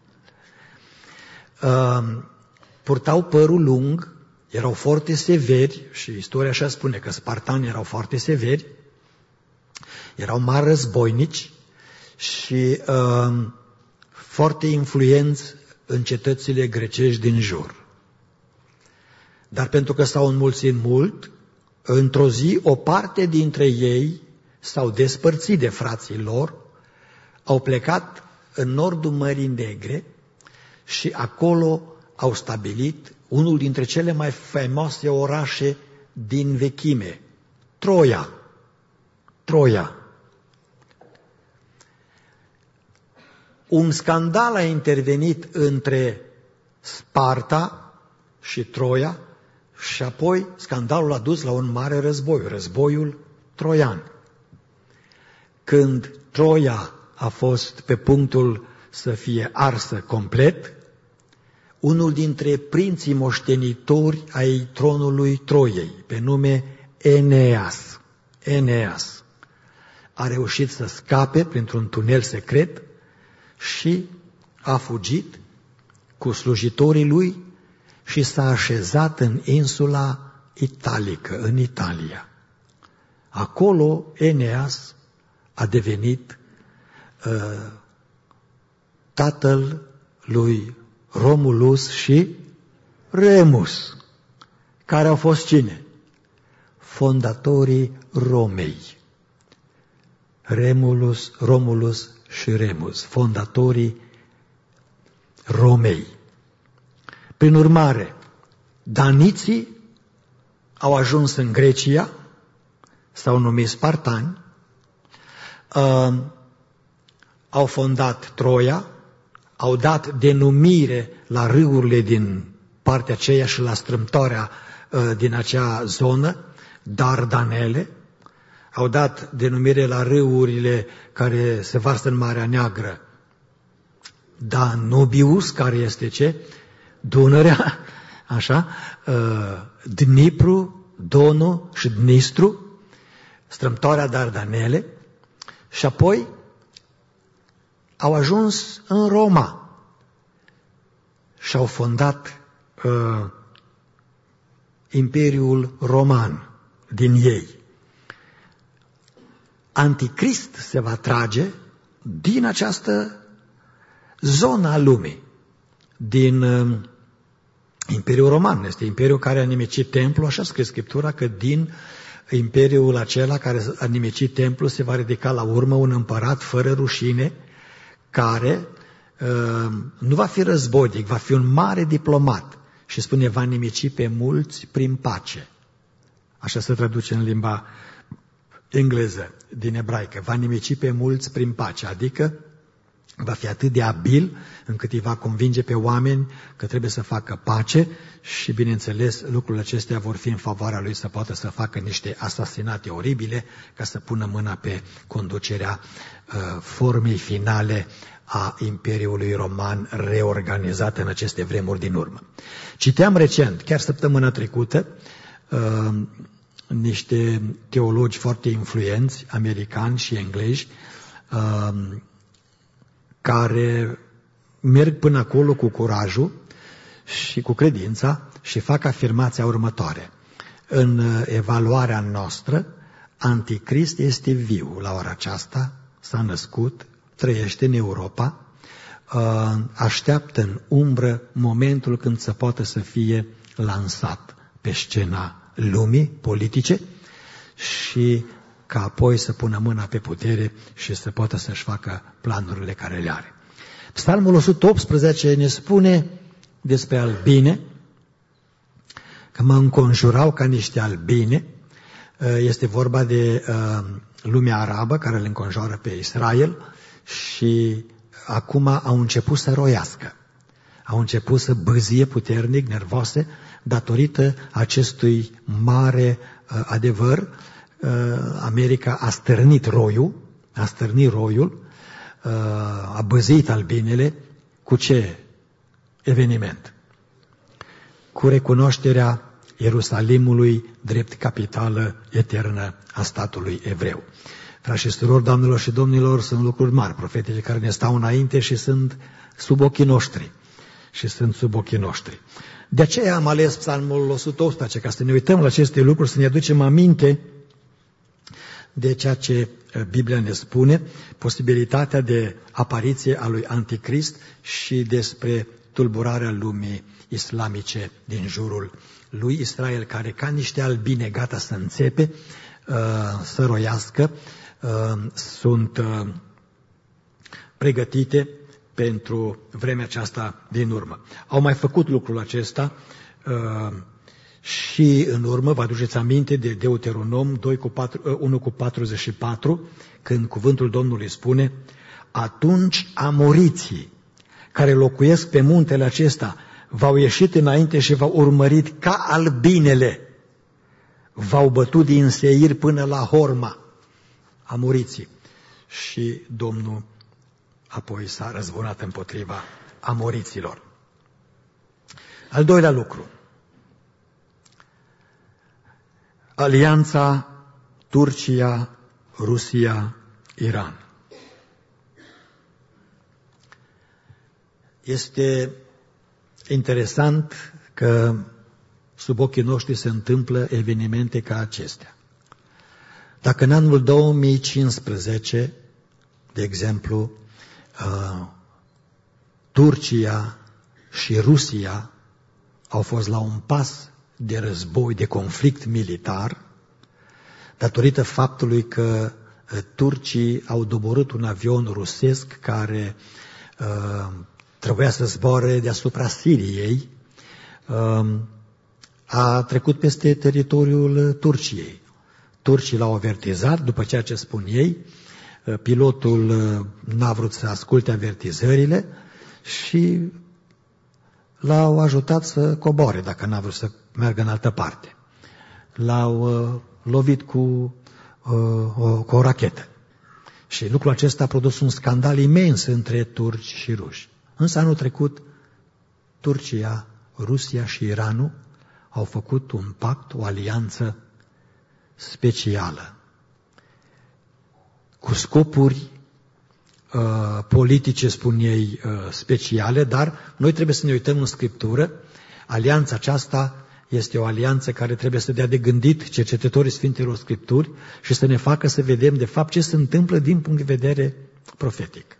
Uh, purtau părul lung, erau foarte severi și istoria așa spune că spartanii erau foarte severi, erau mari războinici și uh, foarte influenți în cetățile grecești din jur. Dar pentru că s-au înmulțit mult, într-o zi o parte dintre ei s-au despărțit de frații lor, au plecat în nordul Mării Negre și acolo au stabilit unul dintre cele mai faimoase orașe din vechime, Troia. Troia. Un scandal a intervenit între Sparta și Troia și apoi scandalul a dus la un mare război, războiul troian. Când Troia a fost pe punctul să fie arsă complet, unul dintre prinții moștenitori ai tronului Troiei, pe nume Eneas, Eneas, a reușit să scape printr-un tunel secret și a fugit cu slujitorii lui și s-a așezat în insula Italică, în Italia. Acolo Eneas a devenit uh, tatăl lui Romulus și Remus, care au fost cine? Fondatorii Romei. Remulus, Romulus și Remus, fondatorii Romei. Prin urmare, daniții au ajuns în Grecia, s-au numit spartani, uh, au fondat Troia, au dat denumire la râurile din partea aceea și la strâmtoarea uh, din acea zonă, Dardanele, au dat denumire la râurile care se varsă în Marea Neagră, Danubius, care este ce? Dunărea, așa, uh, Dnipru, Donu și Dnistru, strâmtoarea Dardanele, și apoi au ajuns în Roma și au fondat uh, Imperiul Roman din ei. Anticrist se va trage din această zonă a lumii, din uh, Imperiul Roman. Este imperiul care a nimicit templu, așa scrie Scriptura, că din imperiul acela care a nimicit templu se va ridica la urmă un împărat fără rușine, care uh, nu va fi războinic, va fi un mare diplomat și spune va nimici pe mulți prin pace. Așa se traduce în limba engleză din ebraică, va nimici pe mulți prin pace, adică va fi atât de abil încât îi va convinge pe oameni că trebuie să facă pace și, bineînțeles, lucrurile acestea vor fi în favoarea lui să poată să facă niște asasinate oribile ca să pună mâna pe conducerea uh, formei finale a Imperiului Roman reorganizat în aceste vremuri din urmă. Citeam recent, chiar săptămâna trecută, uh, niște teologi foarte influenți, americani și englezi, uh, care merg până acolo cu curajul și cu credința și fac afirmația următoare. În evaluarea noastră, Anticrist este viu la ora aceasta, s-a născut, trăiește în Europa, așteaptă în umbră momentul când să poată să fie lansat pe scena lumii politice și ca apoi să pună mâna pe putere și să poată să-și facă planurile care le are. Psalmul o sută optsprezece ne spune despre albine, că mă înconjurau ca niște albine. Este vorba de lumea arabă care îl înconjoară pe Israel și acum au început să roiască. Au început să bâzie puternic, nervoase, datorită acestui mare adevăr. America a stârnit roiul, a stârnit roiul, a băzit albinele cu ce eveniment? Cu recunoașterea Ierusalimului drept capitală eternă a statului evreu. Frați și surori, doamnelor și domnilor, sunt lucruri mari profetice care ne stau înainte și sunt sub ochii noștri. Și sunt sub ochii noștri. De aceea am ales Psalmul o sută optsprezece, ca să ne uităm la aceste lucruri, să ne aducem aminte de ceea ce Biblia ne spune, posibilitatea de apariție a lui Anticrist și despre tulburarea lumii islamice din jurul lui Israel, care ca niște albine gata să înțepe, să roiască, sunt pregătite pentru vremea aceasta din urmă. Au mai făcut lucrul acesta și în urmă, vă aduceți aminte de Deuteronom unu cu patruzeci și patru, când cuvântul Domnului spune: atunci amoriții care locuiesc pe muntele acesta v-au ieșit înainte și v-au urmărit ca albinele v-au bătut din Seir până la Horma, amoriții. Și Domnul apoi s-a răzbunat împotriva amoriților. Al doilea lucru. Alianța Turcia, Rusia, Iran. Este interesant că sub ochii noștri se întâmplă evenimente ca acestea. Dacă în anul două mii cincisprezece, de exemplu, Turcia și Rusia au fost la un pas de război, de conflict militar, datorită faptului că turcii au doborât un avion rusesc care uh, trebuia să zboare deasupra Siriei, uh, a trecut peste teritoriul Turciei. Turcii l-au avertizat, după ceea ce spun ei, uh, pilotul uh, n-a vrut să asculte avertizările și l-au ajutat să coboare, dacă n-a vrut să meargă în altă parte. L-au uh, lovit cu, uh, o, cu o rachetă. Și lucrul acesta a produs un scandal imens între turci și ruși. Însă anul trecut, Turcia, Rusia și Iranul au făcut un pact, o alianță specială, cu scopuri uh, politice, spun ei, uh, speciale, dar noi trebuie să ne uităm în Scriptură. Alianța aceasta este o alianță care trebuie să dea de gândit cercetătorii Sfintelor Scripturi și să ne facă să vedem de fapt ce se întâmplă din punct de vedere profetic.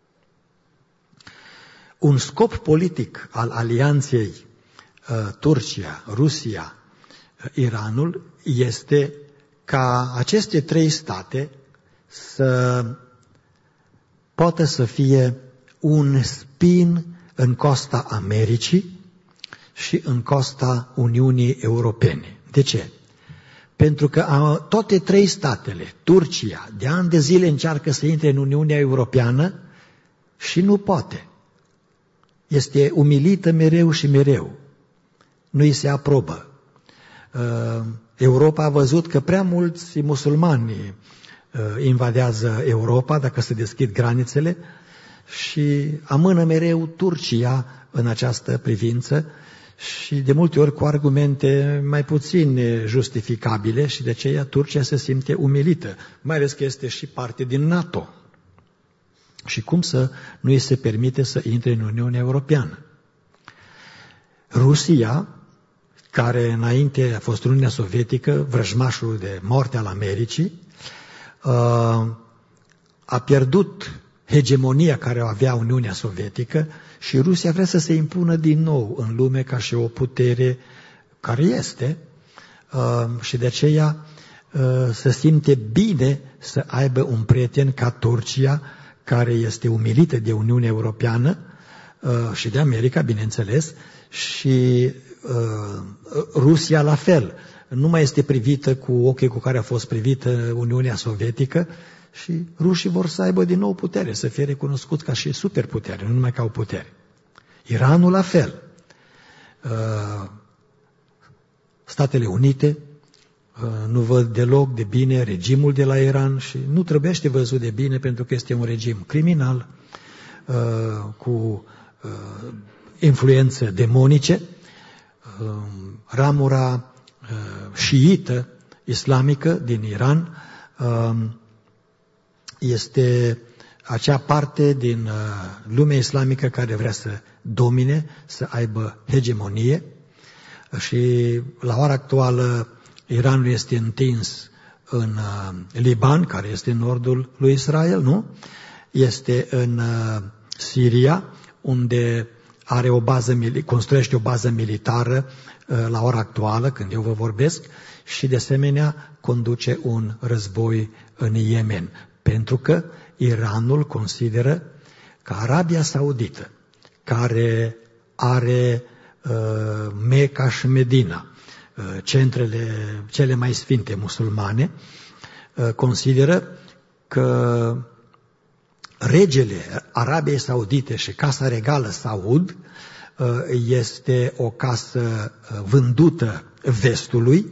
Un scop politic al alianței uh, Turcia, Rusia, uh, Iranul este ca aceste trei state să poată să fie un spin în coasta Americii și în coasta Uniunii Europene. De ce? Pentru că toate trei statele, Turcia, de ani de zile încearcă să intre în Uniunea Europeană și nu poate. Este umilită mereu și mereu. Nu îi se aprobă. Europa a văzut că prea mulți musulmani invadează Europa dacă se deschid granițele și amână mereu Turcia în această privință și de multe ori cu argumente mai puțin justificabile și de aceea Turcia se simte umilită, mai ales că este și parte din NATO. Și cum să nu îi se permite să intre în Uniunea Europeană? Rusia, care înainte a fost Uniunea Sovietică, vrăjmașul de moarte al Americii, a pierdut hegemonia care o avea Uniunea Sovietică și Rusia vrea să se impună din nou în lume ca și o putere care este și de aceea se simte bine să aibă un prieten ca Turcia, care este umilită de Uniunea Europeană și de America, bineînțeles, și Rusia la fel. Nu mai este privită cu ochii cu care a fost privită Uniunea Sovietică și rușii vor să aibă din nou putere, să fie recunoscuți ca și superputere, nu numai ca o putere. Iranul la fel. Statele Unite nu văd deloc de bine regimul de la Iran și nu trebuiește văzut de bine pentru că este un regim criminal cu influențe demonice. Ramura șiită islamică din Iran este acea parte din lumea islamică care vrea să domine, să aibă hegemonie și la ora actuală Iranul este întins în Liban, care este în nordul lui Israel, nu? Este în Siria, unde are o bază, construiește o bază militară la ora actuală, când eu vă vorbesc, și de asemenea conduce un război în Yemen. Pentru că Iranul consideră că Arabia Saudită, care are uh, Mecca și Medina, uh, centrele cele mai sfinte musulmane, uh, consideră că regele Arabiei Saudite și Casa Regală Saud uh, este o casă vândută vestului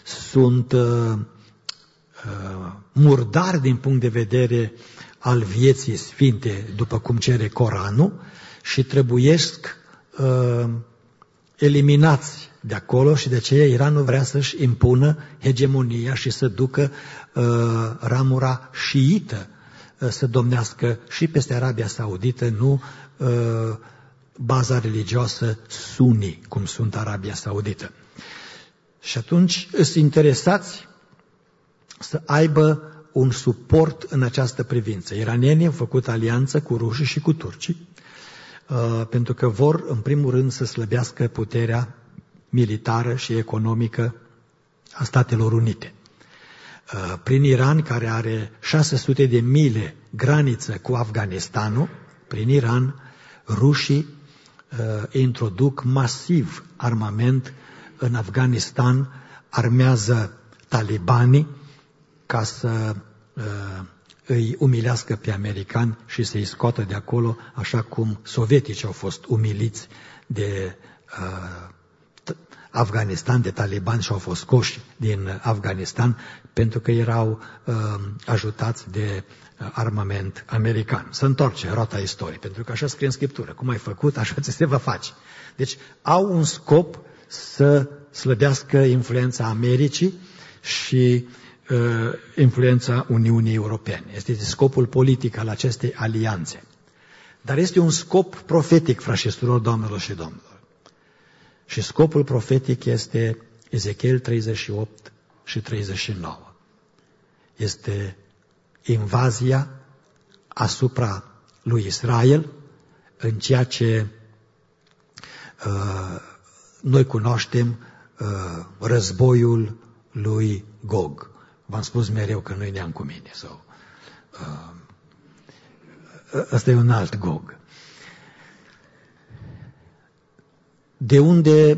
sunt uh, uh, murdari din punct de vedere al vieții sfinte, după cum cere Coranul, și trebuiesc uh, eliminați de acolo și de aceea Iranul vrea să-și impună hegemonia și să ducă uh, ramura șiită uh, să domnească și peste Arabia Saudită, nu uh, baza religioasă suni, cum sunt Arabia Saudită. Și atunci îs interesați să aibă un suport în această privință. Iranienii au făcut alianță cu rușii și cu turcii, uh, pentru că vor, în primul rând, să slăbească puterea militară și economică a Statelor Unite. Uh, prin Iran, care are șase sute de mile graniță cu Afganistanul, prin Iran, rușii uh, introduc masiv armament în Afganistan, armează talibanii ca să uh, îi umilească pe americani și să-i scoată de acolo, așa cum sovieticii au fost umiliți de uh, Afganistan, de talibani și au fost scoși din Afganistan pentru că erau uh, ajutați de uh, armament american. Să întoarce roata istoriei, pentru că așa scrie în Scriptură. Cum ai făcut, așa ți se va face. Deci au un scop să slăbească influența Americii și uh, influența Uniunii Europene. Este scopul politic al acestei alianțe. Dar este un scop profetic, frați și surori, doamnelor și domnilor. Și scopul profetic este Ezechiel treizeci și opt și treizeci și nouă. Este invazia asupra lui Israel în ceea ce uh, noi cunoaștem uh, războiul lui Gog. V-am spus mereu că nu-i neam cu mine. Sau, uh, ăsta e un alt Gog. De unde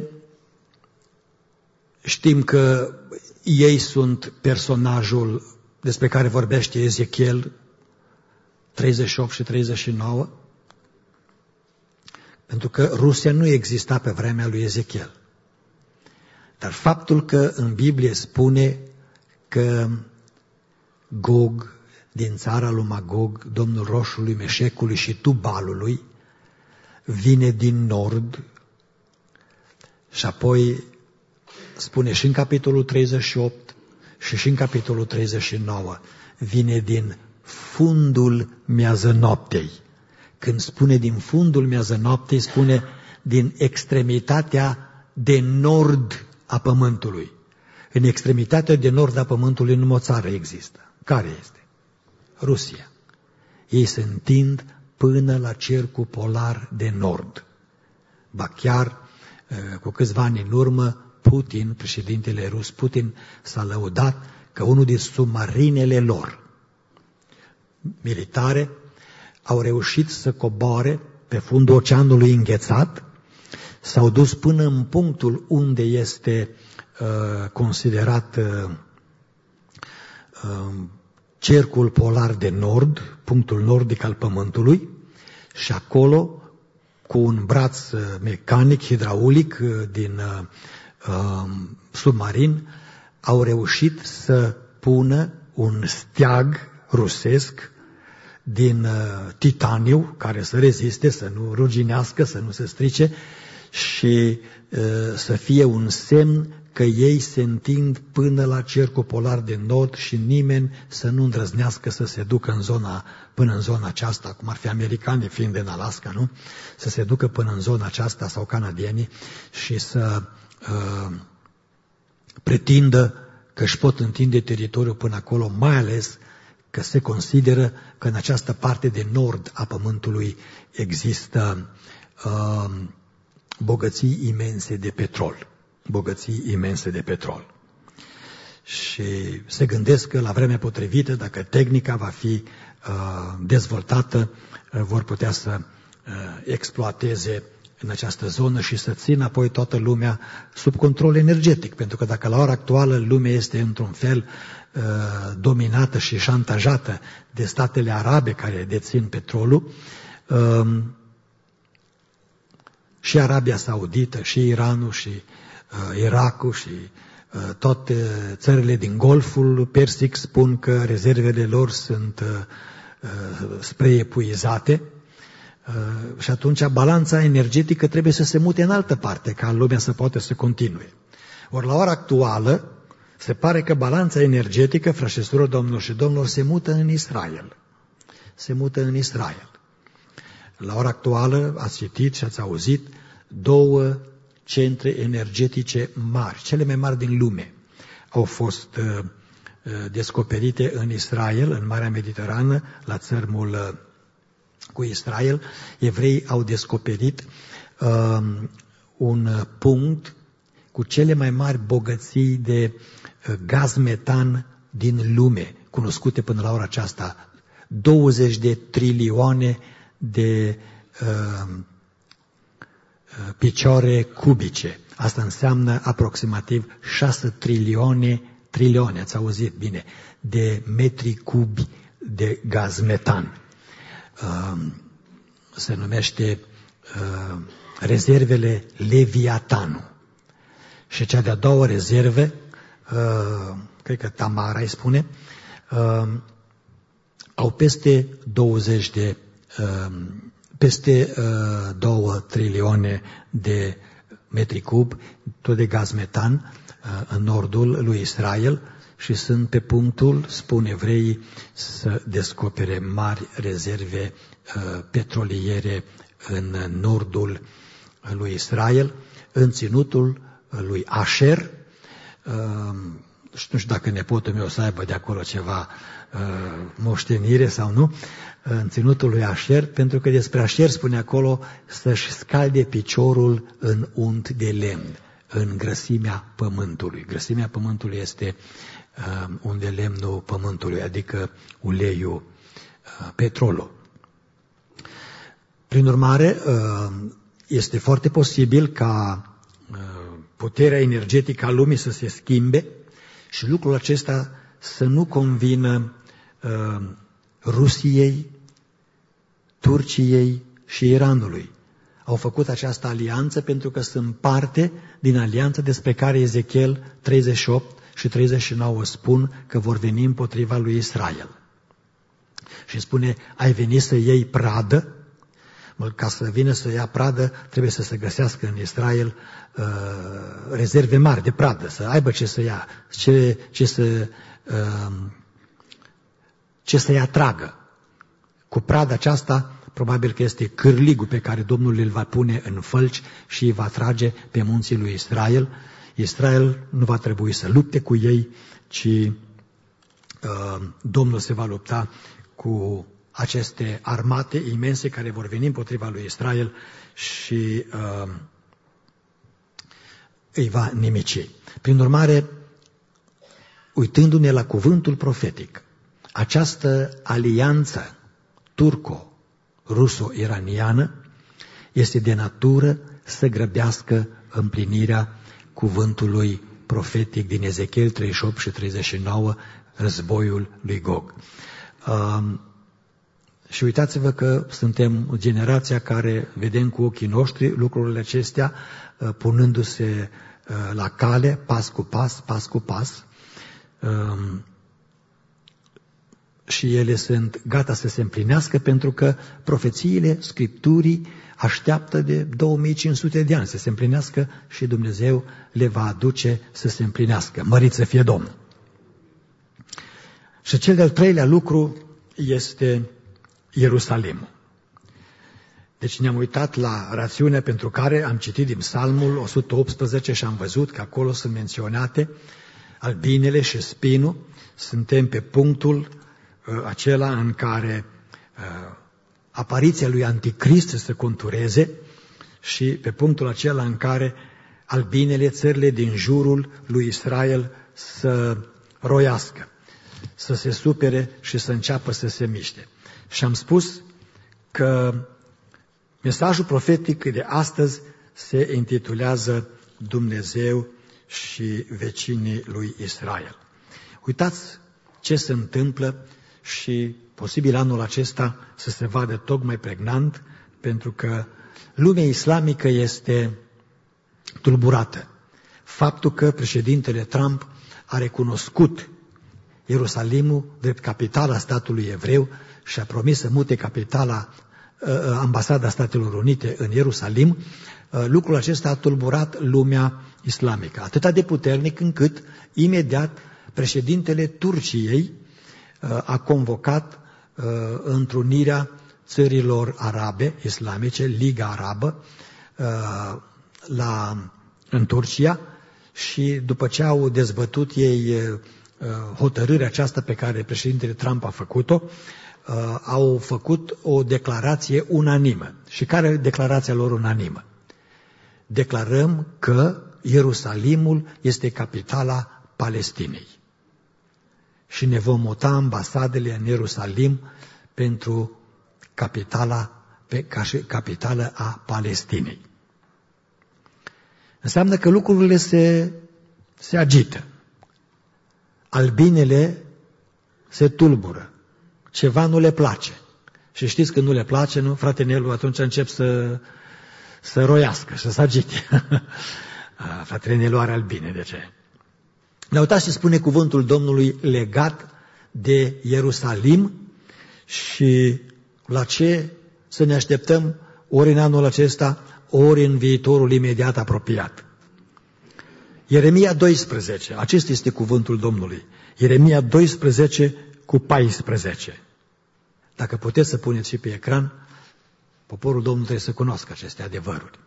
știm că ei sunt personajul despre care vorbește Ezechiel treizeci și opt și treizeci și nouă? Pentru că Rusia nu exista pe vremea lui Ezechiel. Dar faptul că în Biblie spune că Gog, din țara lui Magog, domnul roșului, Meșecului și Tubalului, vine din nord. Și apoi spune și în capitolul treizeci și opt și și în capitolul treizeci și nouă, vine din fundul miazănoptei. Când spune din fundul miazănoptei, spune din extremitatea de nord a pământului. În extremitatea de nord a pământului numai o țară există. Care este? Rusia. Ei se întind până la cercul polar de nord. Ba chiar cu câțiva ani în urmă, Putin, președintele rus Putin, s-a lăudat că unul din submarinele lor militare au reușit să coboare pe fundul oceanului înghețat, s-au dus până în punctul unde este uh, considerat uh, uh, cercul polar de nord, punctul nordic al Pământului, și acolo, cu un braț mecanic, hidraulic din uh, submarin, au reușit să pună un steag rusesc din uh, titaniu, care să reziste, să nu ruginească, să nu se strice și uh, să fie un semn că ei se întind până la cercul polar de nord și nimeni să nu îndrăznească să se ducă în zona, până în zona aceasta, cum ar fi americanii fiind în Alaska, nu? Să se ducă până în zona aceasta sau canadienii și să uh, pretindă că își pot întinde teritoriul până acolo, mai ales că se consideră că în această parte de nord a Pământului există uh, bogății imense de petrol. bogății imense de petrol. Și se gândesc că la vremea potrivită, dacă tehnica va fi uh, dezvoltată, uh, vor putea să uh, exploateze în această zonă și să țină apoi toată lumea sub control energetic. Pentru că dacă la ora actuală lumea este într-un fel uh, dominată și șantajată de statele arabe care dețin petrolul, uh, și Arabia Saudită, și Iranul, și uh, Irakul, și toate țările din Golful Persic spun că rezervele lor sunt spre epuizate și atunci balanța energetică trebuie să se mute în altă parte ca lumea să poată să continue. Ori la ora actuală se pare că balanța energetică, frați și surori, domnilor și domnilor, se mută în Israel. Se mută în Israel. La ora actuală ați citit și ați auzit două centre energetice mari, cele mai mari din lume, au fost uh, descoperite în Israel, în Marea Mediterană, la țărmul uh, cu Israel. Evreii au descoperit uh, un punct cu cele mai mari bogății de uh, gaz metan din lume, cunoscute până la ora aceasta, douăzeci de trilioane de uh, picioare cubice. Asta înseamnă aproximativ șase trilioane, trilioane, ați auzit bine, de metri cubi de gaz metan. Uh, se numește uh, rezervele Leviatanu. Și cea de-a doua rezerve, uh, cred că Tamara îi spune, uh, au peste douăzeci de uh, peste uh, două trilioane de metri cub, tot de gaz metan, uh, în nordul lui Israel și sunt pe punctul, spun evreii, să descopere mari rezerve uh, petroliere în nordul lui Israel, în ținutul lui Asher. Uh, nu știu dacă nepotul meu o să aibă de acolo ceva uh, moștenire sau nu, în ținutul lui Asher, pentru că despre Asher spune acolo să-și scalde piciorul în unt de lemn, în grăsimea pământului. Grăsimea pământului este uh, unde lemnul pământului, adică uleiul, uh, petrolul. Prin urmare, uh, este foarte posibil ca uh, puterea energetică a lumii să se schimbe și lucrul acesta să nu convină uh, Rusiei, Turciei și Iranului. Au făcut această alianță pentru că sunt parte din alianța despre care Ezechiel treizeci și opt și treizeci și nouă spun că vor veni împotriva lui Israel. Și spune, ai venit să iei pradă? Ca să vină să ia pradă, trebuie să se găsească în Israel uh, rezerve mari de pradă, să aibă ce să ia, ce, ce să... Uh, ce să-i atragă. Cu prada aceasta, probabil că este cârligul pe care Domnul îl va pune în fălci și îi va trage pe munții lui Israel. Israel nu va trebui să lupte cu ei, ci uh, Domnul se va lupta cu aceste armate imense care vor veni împotriva lui Israel și uh, îi va nimici. Prin urmare, uitându-ne la cuvântul profetic, această alianță turco-ruso-iraniană este de natură să grăbească împlinirea cuvântului profetic din Ezechiel treizeci și opt și treizeci și nouă, războiul lui Gog. Uh, și uitați-vă că suntem generația care vedem cu ochii noștri lucrurile acestea uh, punându-se uh, la cale, pas cu pas, pas cu pas. Uh, și ele sunt gata să se împlinească pentru că profețiile Scripturii așteaptă de două mii cinci sute de ani să se împlinească și Dumnezeu le va aduce să se împlinească. Mărit să fie Domnul! Și cel de-al treilea lucru este Ierusalimul. Deci ne-am uitat la rațiunea pentru care am citit din Psalmul o sută optsprezece și am văzut că acolo sunt menționate albinele și spinul. Suntem pe punctul acela în care uh, apariția lui Anticrist să se contureze și pe punctul acela în care albinele, țările din jurul lui Israel să roiască, să se supere și să înceapă să se miște. Și am spus că mesajul profetic de astăzi se intitulează Dumnezeu și vecinii lui Israel. Uitați ce se întâmplă și posibil anul acesta să se vadă tocmai pregnant, pentru că lumea islamică este tulburată. faptul că președintele Trump a recunoscut Ierusalimul drept capitala statului evreu și a promis să mute capitala, ambasada Statelor Unite în Ierusalim, lucrul acesta a tulburat lumea islamică. Atât de puternic încât imediat președintele Turciei a convocat întrunirea țărilor arabe, islamice, Liga Arabă, la, în Turcia, și după ce au dezbătut ei hotărârea aceasta pe care președintele Trump a făcut-o, au făcut o declarație unanimă. Și care e declarația lor unanimă? Declarăm că Ierusalimul este capitala Palestinei și ne vom muta ambasadele în Ierusalim pentru capitala, pe, ca și capitală a Palestinei. Înseamnă că lucrurile se, se agită. Albinele se tulbură. Ceva nu le place. Și știți că nu le place, nu? Frate Nelu, atunci încep să, să roiască, să se agite. Fratele Nelu are albine, de ce? Ne uitați ce spune cuvântul Domnului legat de Ierusalim și la ce să ne așteptăm ori în anul acesta, ori în viitorul imediat apropiat. Ieremia doisprezece, acesta este cuvântul Domnului. Ieremia doisprezece cu paisprezece. Dacă puteți să puneți și pe ecran, poporul Domnului trebuie să cunoască aceste adevăruri.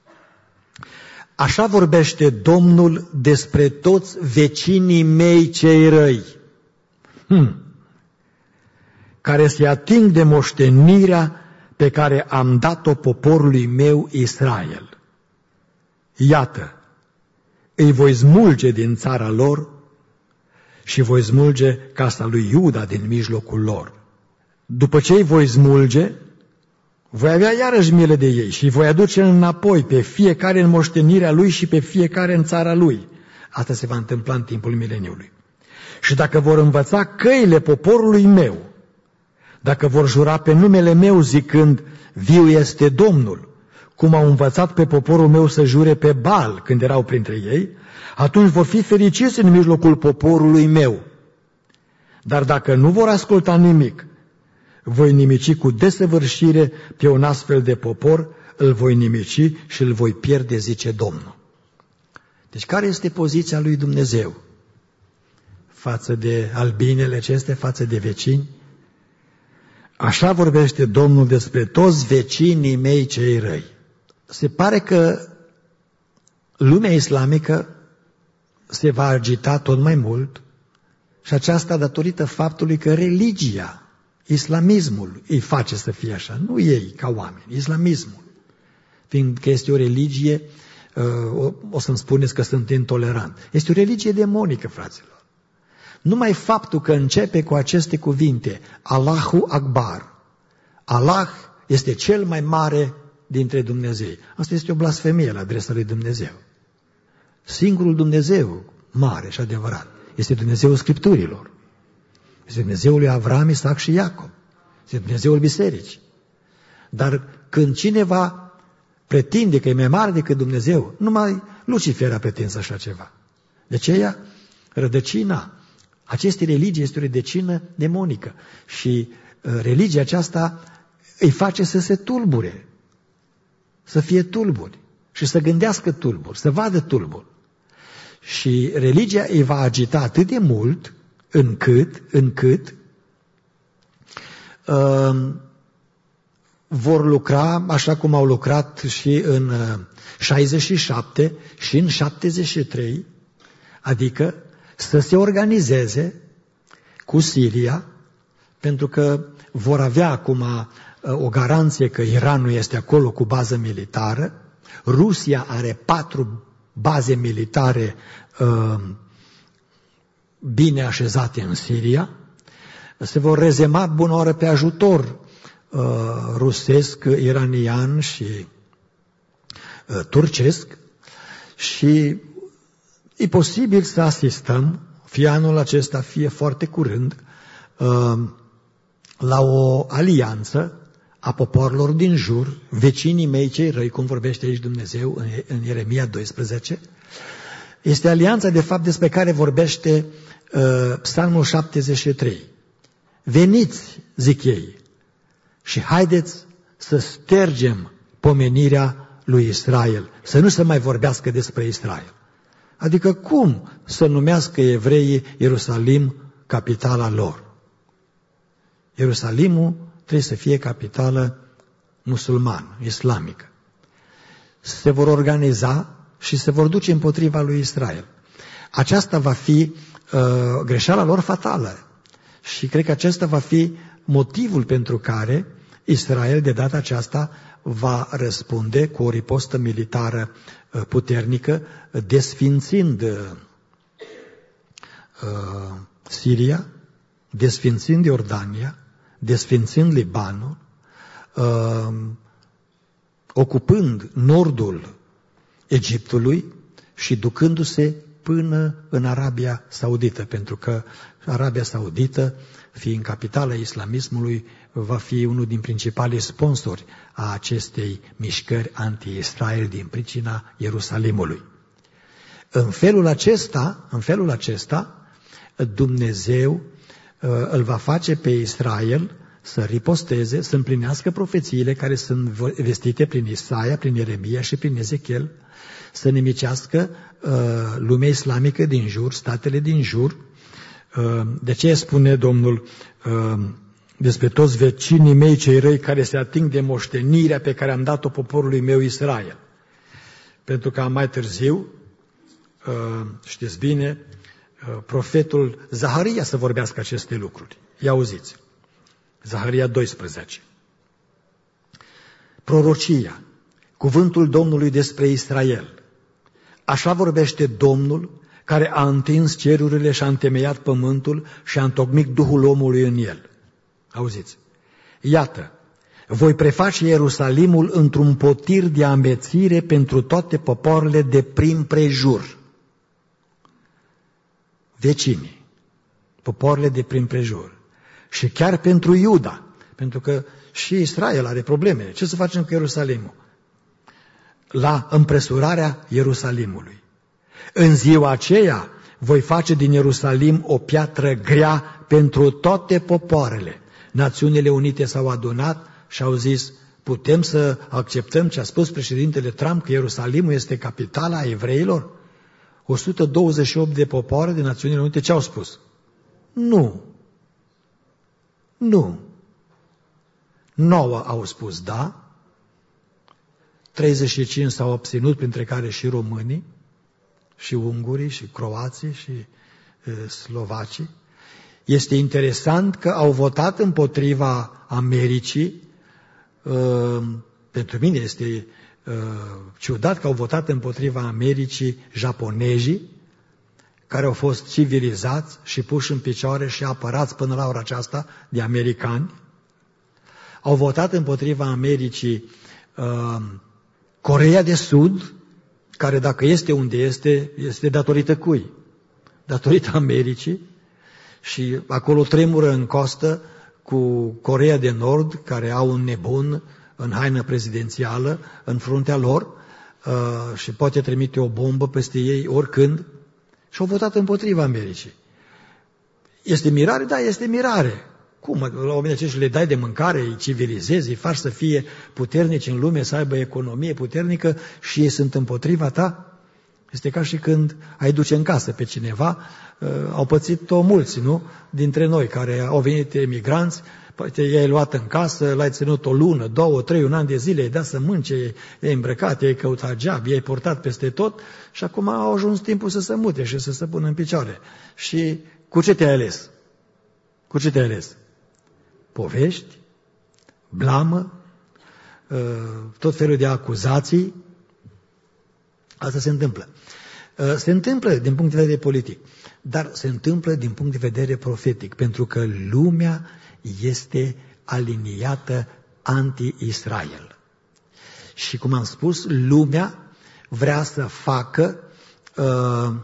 Așa vorbește Domnul despre toți vecinii mei cei răi, hmm. care se ating de moștenirea pe care am dat-o poporului meu Israel. Iată, îi voi smulge din țara lor și voi smulge casa lui Iuda din mijlocul lor. După ce îi voi smulge, voi avea iarăși milă de ei și îi voi aduce înapoi pe fiecare în moștenirea lui și pe fiecare în țara lui. Asta se va întâmpla în timpul mileniului. Și dacă vor învăța căile poporului meu, dacă vor jura pe numele meu zicând, viu este Domnul, cum au învățat pe poporul meu să jure pe Baal când erau printre ei, atunci vor fi fericiți în mijlocul poporului meu. Dar dacă nu vor asculta nimic, voi nimici cu desăvârșire pe un astfel de popor, îl voi nimici și îl voi pierde, zice Domnul. Deci care este poziția lui Dumnezeu față de albinele acestea, față de vecini? Așa vorbește Domnul despre toți vecinii mei cei răi. Se pare că lumea islamică se va agita tot mai mult și aceasta datorită faptului că religia, islamismul îi face să fie așa, nu ei ca oameni, islamismul. Fiindcă este o religie, o, o să-mi spuneți că sunt intolerant, este o religie demonică, fraților. Numai faptul că începe cu aceste cuvinte, Allahu Akbar, Allah este cel mai mare dintre Dumnezei. Asta este o blasfemie la adresa lui Dumnezeu. Singurul Dumnezeu mare și adevărat este Dumnezeul Scripturilor. Este Dumnezeul lui Avram, Isaac și Iacob. Este Dumnezeul bisericii. Dar când cineva pretinde că e mai mare decât Dumnezeu, numai Lucifer a pretins așa ceva. De aceea, rădăcina acestei religii este o rădăcină demonică. Și uh, religia aceasta îi face să se tulbure, să fie tulburi și să gândească tulburi, să vadă tulburi. Și religia îi va agita atât de mult încât, încât uh, vor lucra așa cum au lucrat și în uh, șaizeci și șapte și în șaptezeci și trei, adică să se organizeze cu Siria, pentru că vor avea acum uh, o garanție că Iranul este acolo cu bază militară, Rusia are patru baze militare uh, bine așezate în Siria, se vor rezema bună oară pe ajutor uh, rusesc, iranian și uh, turcesc și e posibil să asistăm, fie anul acesta, fie foarte curând, uh, la o alianță a popoarelor din jur, vecinii mei cei răi, cum vorbește aici Dumnezeu în Ieremia doisprezece, Este alianța, de fapt, despre care vorbește uh, Psalmul șaptezeci și trei. Veniți, zic ei, și haideți să stergem pomenirea lui Israel, să nu se mai vorbească despre Israel. Adică cum să numească evreii Ierusalim capitala lor? Ierusalimul trebuie să fie capitală musulmană, islamică. Se vor organiza și se vor duce împotriva lui Israel. Aceasta va fi uh, greșeala lor fatală. Și cred că acesta va fi motivul pentru care Israel de data aceasta va răspunde cu o ripostă militară puternică, desfințind uh, Siria, desfințind Iordania, desfințind Libanul, uh, ocupând nordul Egiptului și ducându-se până în Arabia Saudită, pentru că Arabia Saudită, fiind capitala islamismului, va fi unul din principalii sponsori a acestei mișcări anti-Israel din pricina Ierusalimului. În felul acesta, în felul acesta, Dumnezeu îl va face pe Israel să riposteze, să împlinească profețiile care sunt vestite prin Isaia, prin Ieremia și prin Ezechiel, să nimicească uh, lumea islamică din jur, statele din jur. Uh, de ce spune Domnul uh, despre toți vecinii mei cei răi care se ating de moștenirea pe care am dat-o poporului meu Israel? Pentru că mai târziu, uh, știți bine, uh, profetul Zaharia să vorbească aceste lucruri. Ia auziți, Zaharia doisprezece. Prorocia, cuvântul Domnului despre Israel. Așa vorbește Domnul, care a întins cerurile și a întemeiat pământul și a întocmit Duhul omului în el. Auziți? Iată, voi preface Ierusalimul într-un potir de amețire pentru toate popoarele de prin prejur. Vecinii, popoarele de prin prejur. Și chiar pentru Iuda, pentru că și Israel are probleme. Ce să facem cu Ierusalimul? La împresurarea Ierusalimului. În ziua aceea voi face din Ierusalim o piatră grea pentru toate popoarele. Națiunile Unite s-au adunat și au zis, putem să acceptăm ce a spus președintele Trump, că Ierusalimul este capitala evreilor? o sută douăzeci și opt de popoare din Națiunile Unite ce au spus? Nu. Nu. Nouă au spus da, treizeci și cinci s-au obținut, printre care și românii, și ungurii, și croații, și e, slovacii. Este interesant că au votat împotriva Americii. E, pentru mine este e, ciudat că au votat împotriva Americii japonezii, care au fost civilizați și puși în picioare și apărați până la ora aceasta de americani. Au votat împotriva Americii uh, Coreea de Sud, care dacă este unde este, este datorită cui? Datorită Americii. Și acolo tremură în costă cu Coreea de Nord, care au un nebun în haină prezidențială în fruntea lor uh, și poate trimite o bombă peste ei oricând. Și au votat împotriva Americii. Este mirare? Da, este mirare. Cum? La oamenii aceștia le dai de mâncare, îi civilizezi, îi faci să fie puternici în lume, să aibă economie puternică și ei sunt împotriva ta? Este ca și când ai duce în casă pe cineva, uh, au pățit-o mulți, nu? Dintre noi, care au venit emigranți, poate i-ai luat în casă, l-ai ținut o lună, două, trei, un an de zile, i-ai dat să mânce, i-ai îmbrăcat, i-ai căutat geab, i-ai portat peste tot și acum au ajuns timpul să se mute și să se pună în picioare. Și cu ce te-ai ales? Cu ce te-ai ales? Povești, blamă, tot felul de acuzații. Asta se întâmplă. Se întâmplă din punct de vedere politic, dar se întâmplă din punct de vedere profetic, pentru că lumea este aliniată anti-Israel. Și cum am spus, lumea vrea să facă uh,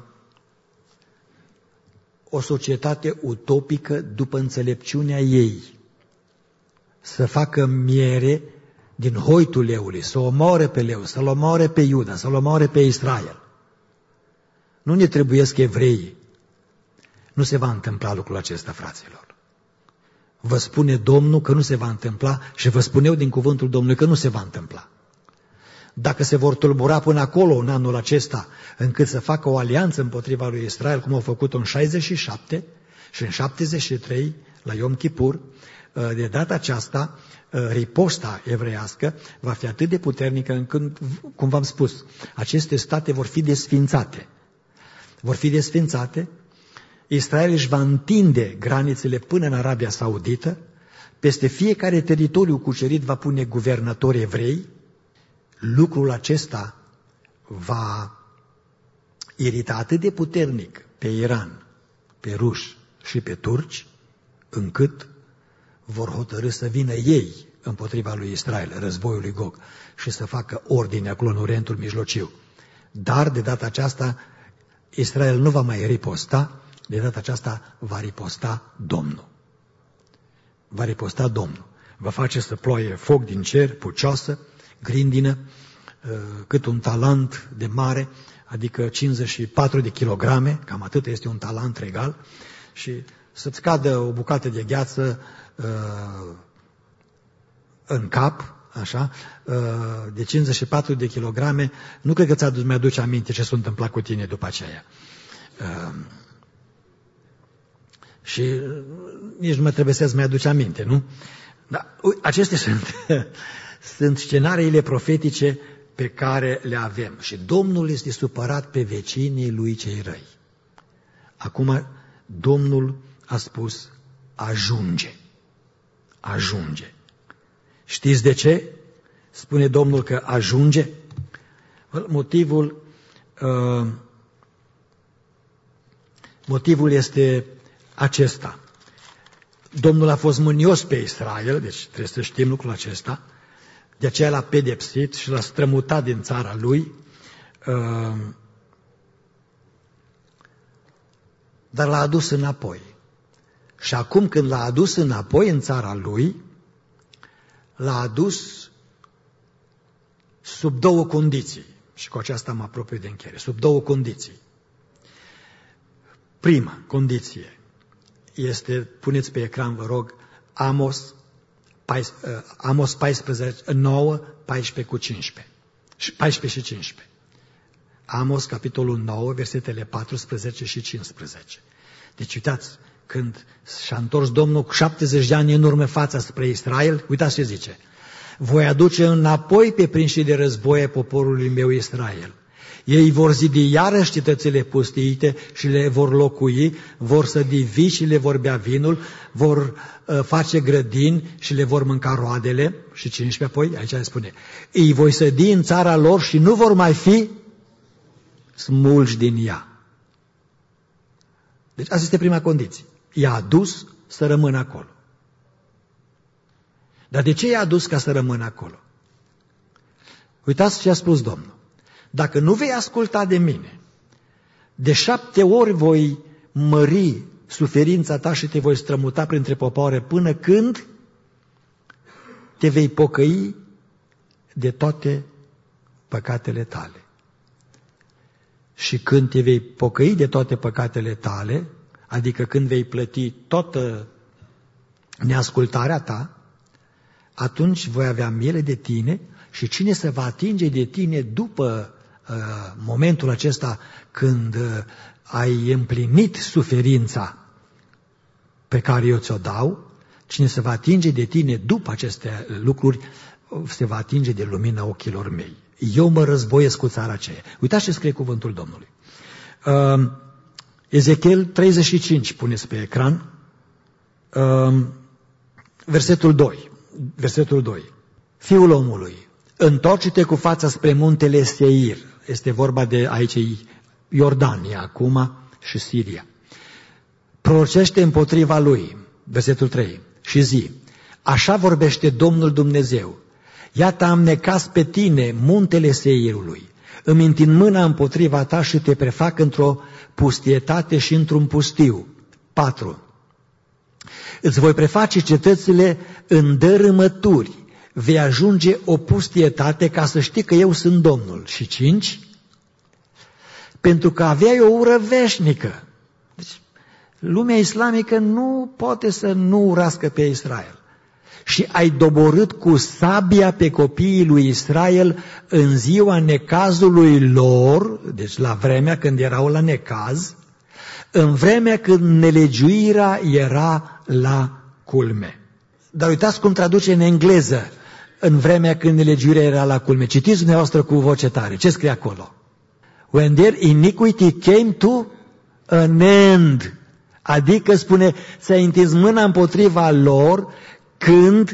o societate utopică după înțelepciunea ei. Să facă miere din hoitul leului, să omoare pe leu, să-l omoare pe Iuda, să-l omoare pe Israel. nu ne trebuiesc evrei. Nu se va întâmpla lucrul acesta, fraților. Vă spune Domnul că nu se va întâmpla și vă spun eu din cuvântul Domnului că nu se va întâmpla. Dacă se vor tulbura până acolo în anul acesta, încât să facă o alianță împotriva lui Israel, cum au făcut-o în șaizeci și șapte și în șaptezeci și trei, la Yom Kippur, de data aceasta, riposta evreiască va fi atât de puternică încât, cum v-am spus, aceste state vor fi desfințate. Vor fi desfințate, Israel își va întinde granițele până în Arabia Saudită, peste fiecare teritoriu cucerit va pune guvernatori evrei. Lucrul acesta va irita atât de puternic pe Iran, pe ruși și pe turci, încât vor hotărî să vină ei împotriva lui Israel, războiul lui Gog, și să facă ordine acolo în Orientul Mijlociu. Dar de data aceasta Israel nu va mai riposta, de data aceasta va riposta Domnul. Va riposta Domnul. Va face să ploaie foc din cer, pucioasă, grindină, cât un talent de mare, adică cincizeci și patru de kilograme, cam atât este un talent regal, și să-ți cadă o bucată de gheață uh, în cap, așa, uh, de cincizeci și patru de kilograme, nu cred că ți-aduci, mi-aduci aminte ce s-a întâmplat cu tine după aceea. Uh, și nici nu mă trebuie să-ți mai aduci aminte, nu? Dar acestea sunt, sunt scenariile profetice pe care le avem. Și Domnul este supărat pe vecinii lui cei răi. Acum Domnul a spus, ajunge. Ajunge. Știți de ce? Spune Domnul că ajunge. Motivul, uh, motivul este acesta. Domnul a fost mânios pe Israel, deci trebuie să știm lucrul acesta, de aceea l-a pedepsit și l-a strămutat din țara lui, uh, dar l-a adus înapoi. Și acum când l-a adus înapoi în țara lui, l-a adus sub două condiții. Și cu aceasta mă apropie de încheiere. Sub două condiții. Prima condiție este, puneți pe ecran, vă rog, Amos, Amos paisprezece, nouă, paisprezece cu cincisprezece. paisprezece și cincisprezece. Amos, capitolul nouă, versetele paisprezece și cincisprezece. Deci uitați, când și-a întors Domnul cu șaptezeci de ani în urmă fața spre Israel, uitați ce zice. Voi aduce înapoi pe prinșii de război poporului meu Israel. Ei vor zidi iarăși cetățile pustiite și le vor locui, vor sădi vii și le vor bea vinul, vor uh, face grădini și le vor mânca roadele. Și cincisprezece apoi, aici spune, îi voi sădi în țara lor și nu vor mai fi smulși din ea. Deci asta este prima condiție. I-a adus să rămână acolo. Dar de ce i-a adus ca să rămână acolo? Uitați ce a spus Domnul. Dacă nu vei asculta de mine, de șapte ori voi mări suferința ta și te voi strămuta printre popoare până când te vei pocăi de toate păcatele tale. Și când te vei pocăi de toate păcatele tale, adică când vei plăti toată neascultarea ta, atunci voi avea milă de tine și cine se va atinge de tine după uh, momentul acesta când uh, ai împlinit suferința pe care eu ți-o dau, cine se va atinge de tine după aceste lucruri, se va atinge de lumina ochilor mei. Eu mă războiesc cu țara aceea. Uitați ce scrie cuvântul Domnului. Uh, Ezechiel treizeci și cinci, puneți pe ecran, uh, versetul doi. Versetul doi. Fiul omului, întoarce-te cu fața spre muntele Seir. Este vorba de aici Iordania acum și Siria. Prorocește împotriva lui, versetul trei, și zi, așa vorbește Domnul Dumnezeu. Iată am necas pe tine muntele Seirului, îmi întind mâna împotriva ta și te prefac într-o pustietate și într-un pustiu. patru. Îți voi preface cetățile în dărâmături, vei ajunge o pustietate ca să știi că eu sunt Domnul. Și cinci. pentru că aveai o ură veșnică. Deci, lumea islamică nu poate să nu urască pe Israel. Și ai doborât cu sabia pe copiii lui Israel în ziua necazului lor, deci la vremea când erau la necaz, în vremea când nelegiuirea era la culme. Dar uitați cum traduce în engleză, în vremea când nelegiuirea era la culme. Citiți dumneavoastră cu voce tare. Ce scrie acolo? When their iniquity came to an end. Adică spune, ți-ai întins mâna împotriva lor când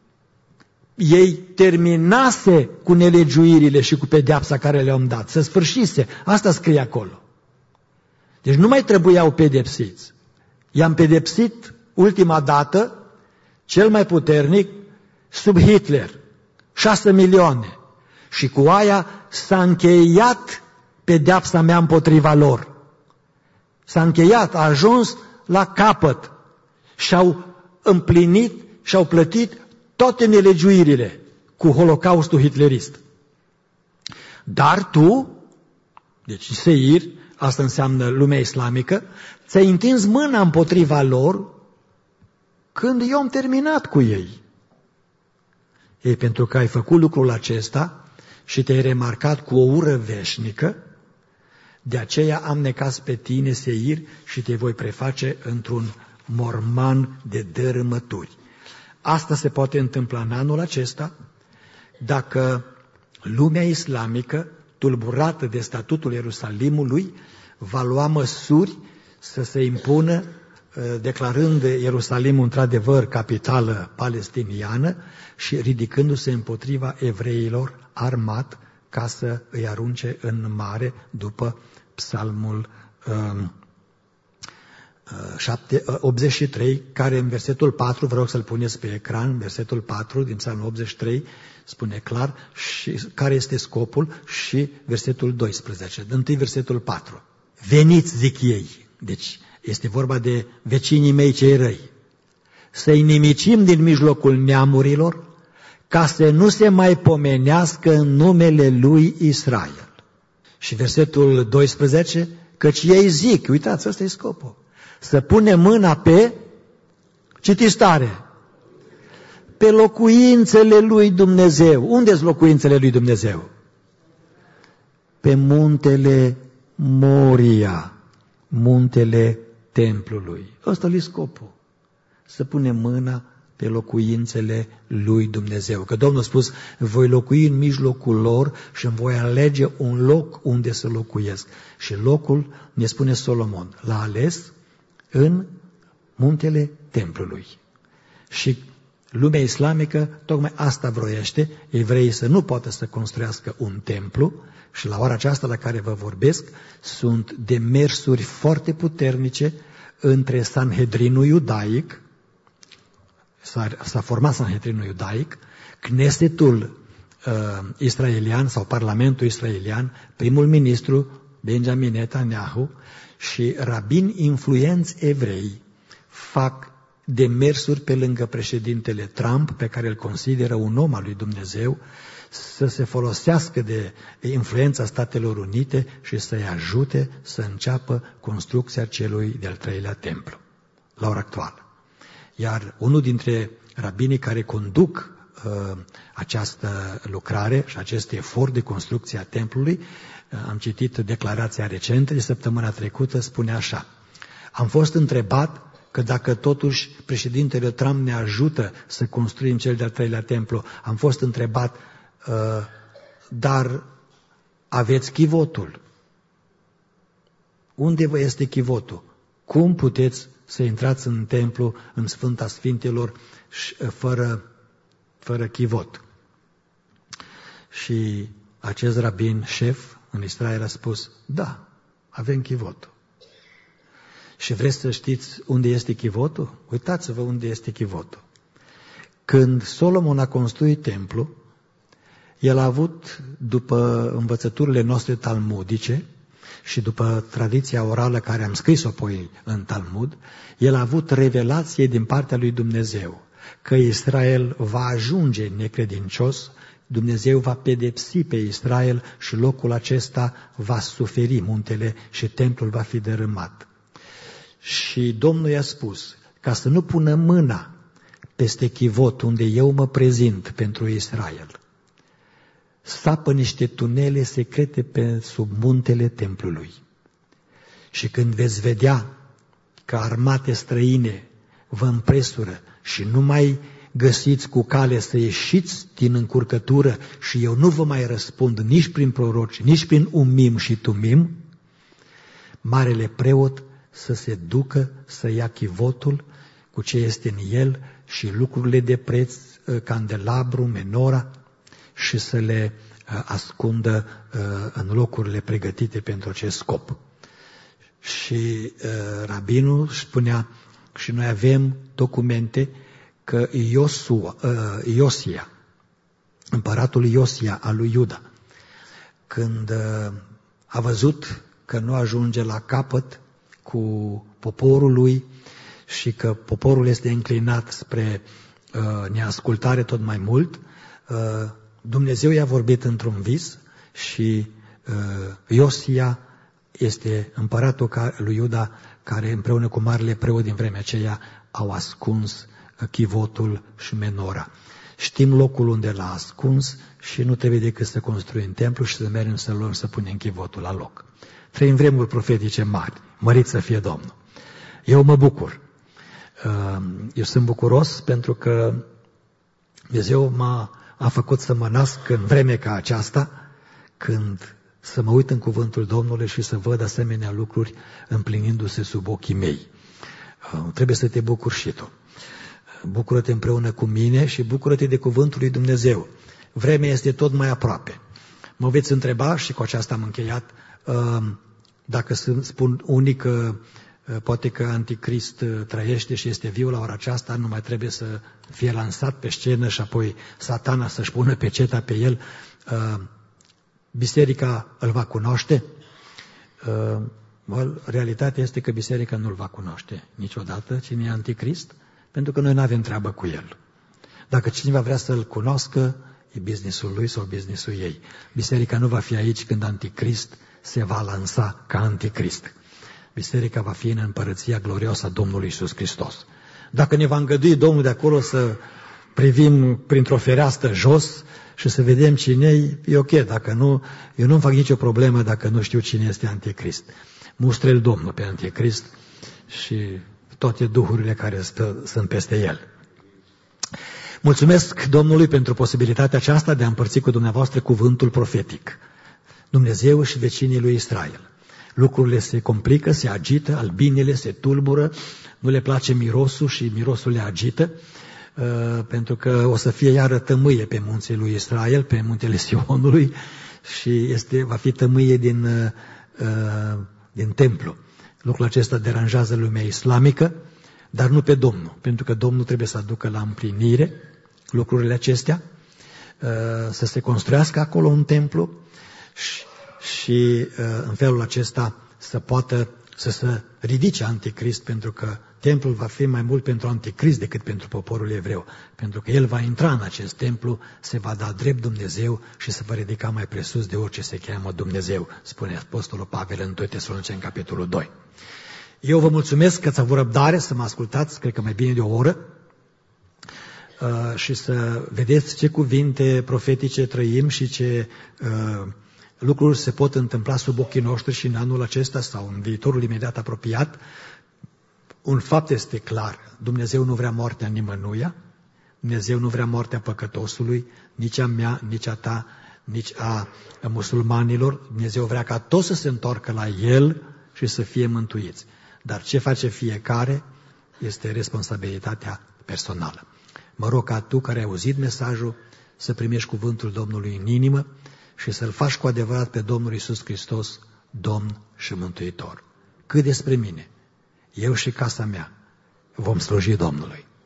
ei terminase cu nelegiuirile și cu pedeapsa care le-am dat. Să sfârșise. Asta scrie acolo. Deci nu mai trebuiau pedepsiți. I-am pedepsit ultima dată, cel mai puternic, sub Hitler. Șase milioane. Și cu aia s-a încheiat pedeapsa mea împotriva lor. S-a încheiat, a ajuns la capăt. Și-au împlinit și-au plătit toate nelegiuirile cu holocaustul hitlerist. Dar tu, deci Seir, asta înseamnă lumea islamică, ți-ai întins mâna împotriva lor când eu am terminat cu ei. Ei, pentru că ai făcut lucrul acesta și te-ai remarcat cu o ură veșnică, de aceea am necaz pe tine, Seir, și te voi preface într-un morman de dărâmături. Asta se poate întâmpla în anul acesta dacă lumea islamică, tulburată de statutul Ierusalimului, va lua măsuri să se impună, declarând Ierusalimul într-adevăr capitală palestiniană și ridicându-se împotriva evreilor armat ca să îi arunce în mare după psalmul um, optzeci și trei, care în versetul patru, vă rog să-l puneți pe ecran, versetul patru din psalmul optzeci și trei, spune clar și care este scopul, și versetul doisprezece. Întâi versetul patru. Veniți, zic ei. Deci este vorba de vecinii mei cei răi. Să-i nimicim din mijlocul neamurilor, ca să nu se mai pomenească în numele lui Israel. Și versetul doisprezece, căci ei zic, uitați, ăsta e scopul, să pune mâna pe, citiți tare, pe locuințele lui Dumnezeu. Unde-s locuințele lui Dumnezeu? Pe muntele Moria, muntele templului. Ăsta e scopul, să pune mâna pe locuințele lui Dumnezeu. Că Domnul a spus, voi locui în mijlocul lor și îmi voi alege un loc unde să locuiesc. Și locul, ne spune Solomon, l-a ales în muntele templului. Și lumea islamică tocmai asta vroiește, evreii să nu poată să construiască un templu, și la ora aceasta la care vă vorbesc sunt demersuri foarte puternice între Sanhedrinul iudaic, s-a, s-a format Sanhedrinul iudaic, Knesetul uh, israelian sau Parlamentul israelian, primul ministru Benjamin Netanyahu și rabini influenți evrei fac demersuri pe lângă președintele Trump, pe care îl consideră un om al lui Dumnezeu, să se folosească de influența Statelor Unite și să-i ajute să înceapă construcția celui de-al treilea templu, la ora actuală. Iar unul dintre rabinii care conduc uh, această lucrare și acest efort de construcție a templului, uh, am citit declarația recentă de săptămâna trecută, spune așa: am fost întrebat că dacă totuși președintele Trump ne ajută să construim cel de-al treilea templu, am fost întrebat, uh, dar aveți chivotul? Unde vă este chivotul? Cum puteți să intrați în templu, în Sfânta Sfintelor, fără, fără chivot? Și acest rabin șef în Israel a spus, da, avem chivotul. Și vreți să știți unde este chivotul? Uitați-vă unde este chivotul. Când Solomon a construit templu, el a avut, după învățăturile noastre talmudice și după tradiția orală care am scris-o apoi în Talmud, el a avut revelație din partea lui Dumnezeu că Israel va ajunge necredincios Dumnezeu va pedepsi pe Israel și locul acesta va suferi, muntele și templul va fi dărâmat. Și Domnul i-a spus, ca să nu pună mâna peste chivot unde eu mă prezint pentru Israel, sapă niște tunele secrete pe sub muntele templului. Și când veți vedea că armate străine vă împresură și nu mai găsiți cu cale să ieșiți din încurcătură și eu nu vă mai răspund nici prin proroci, nici prin umim și tumim, marele preot să se ducă să ia chivotul cu ce este în el și lucrurile de preț, candelabru, menora, și să le ascundă în locurile pregătite pentru acest scop. Și rabinul spunea, și noi avem documente că Iosua, Iosia, împăratul Iosia al lui Iuda, când a văzut că nu ajunge la capăt cu poporul lui și că poporul este înclinat spre uh, neascultare tot mai mult, uh, Dumnezeu i-a vorbit într-un vis și uh, Iosia este împăratul lui Iuda, care împreună cu marele preot din vremea aceea au ascuns chivotul și menora. Știm locul unde l-a ascuns și nu trebuie decât să construim templu și să mergem să luăm, să punem chivotul la loc. Trăim vremuri profetice mari, mărit să fie Domnul. Eu mă bucur. Eu sunt bucuros pentru că Dumnezeu m-a a făcut să mă nasc în vreme ca aceasta, când să mă uit în cuvântul Domnului și să văd asemenea lucruri împlinindu-se sub ochii mei. Trebuie să te bucuri și tu. Bucură-te împreună cu mine și bucură-te de cuvântul lui Dumnezeu. Vremea este tot mai aproape. Mă veți întreba, și cu aceasta am încheiat, dacă spun unii că poate că Anticrist trăiește și este viu la ora aceasta, nu mai trebuie să fie lansat pe scenă și apoi Satana să-și pună peceta pe el. Biserica îl va cunoaște? Realitatea este că biserica nu îl va cunoaște niciodată cine e Anticrist, pentru că noi nu avem treabă cu el. Dacă cineva vrea să-l cunoască, e businessul lui sau businessul ei. Biserica nu va fi aici când Anticrist se va lansa ca Anticrist. Biserica va fi în împărăția glorioasă a Domnului Iisus Hristos. Dacă ne va îngădui Domnul de acolo să privim printr-o fereastră jos și să vedem cine e, e ok. Dacă nu, eu nu-mi fac nicio problemă dacă nu știu cine este Anticrist. Mustră-l Domnul pe Anticrist și toate duhurile care stă, sunt peste el. Mulțumesc Domnului pentru posibilitatea aceasta de a împărți cu dumneavoastră cuvântul profetic. Dumnezeu și vecinii lui Israel. Lucrurile se complică, se agită, albinele se tulbură, nu le place mirosul și mirosul le agită, uh, pentru că o să fie iară tămâie pe munții lui Israel, pe muntele Sionului, și este, va fi tămâie din, uh, din templu. Lucrul acesta deranjează lumea islamică, dar nu pe Domnul, pentru că Domnul trebuie să aducă la împlinire lucrurile acestea, uh, să se construiască acolo un templu și și în felul acesta să poată să se ridice Anticrist, pentru că templul va fi mai mult pentru Anticrist decât pentru poporul evreu, pentru că el va intra în acest templu, se va da drept Dumnezeu și se va ridica mai presus de orice se cheamă Dumnezeu, spune Apostolul Pavel în doi Tesaloniceni, capitolul doi. Eu vă mulțumesc că ați avut răbdare să mă ascultați, cred că mai bine de o oră, și să vedeți ce cuvinte profetice trăim și ce lucruri se pot întâmpla sub ochii noștri și în anul acesta sau în viitorul imediat apropiat. Un fapt este clar, Dumnezeu nu vrea moartea nimănuia, Dumnezeu nu vrea moartea păcătosului, nici a mea, nici a ta, nici a musulmanilor. Dumnezeu vrea ca toți să se întoarcă la El și să fie mântuiți. Dar ce face fiecare este responsabilitatea personală. Mă rog ca tu care ai auzit mesajul să primești cuvântul Domnului în inimă și să-L faci cu adevărat pe Domnul Iisus Hristos, Domn și Mântuitor. Cât despre mine, eu și casa mea vom sluji Domnului.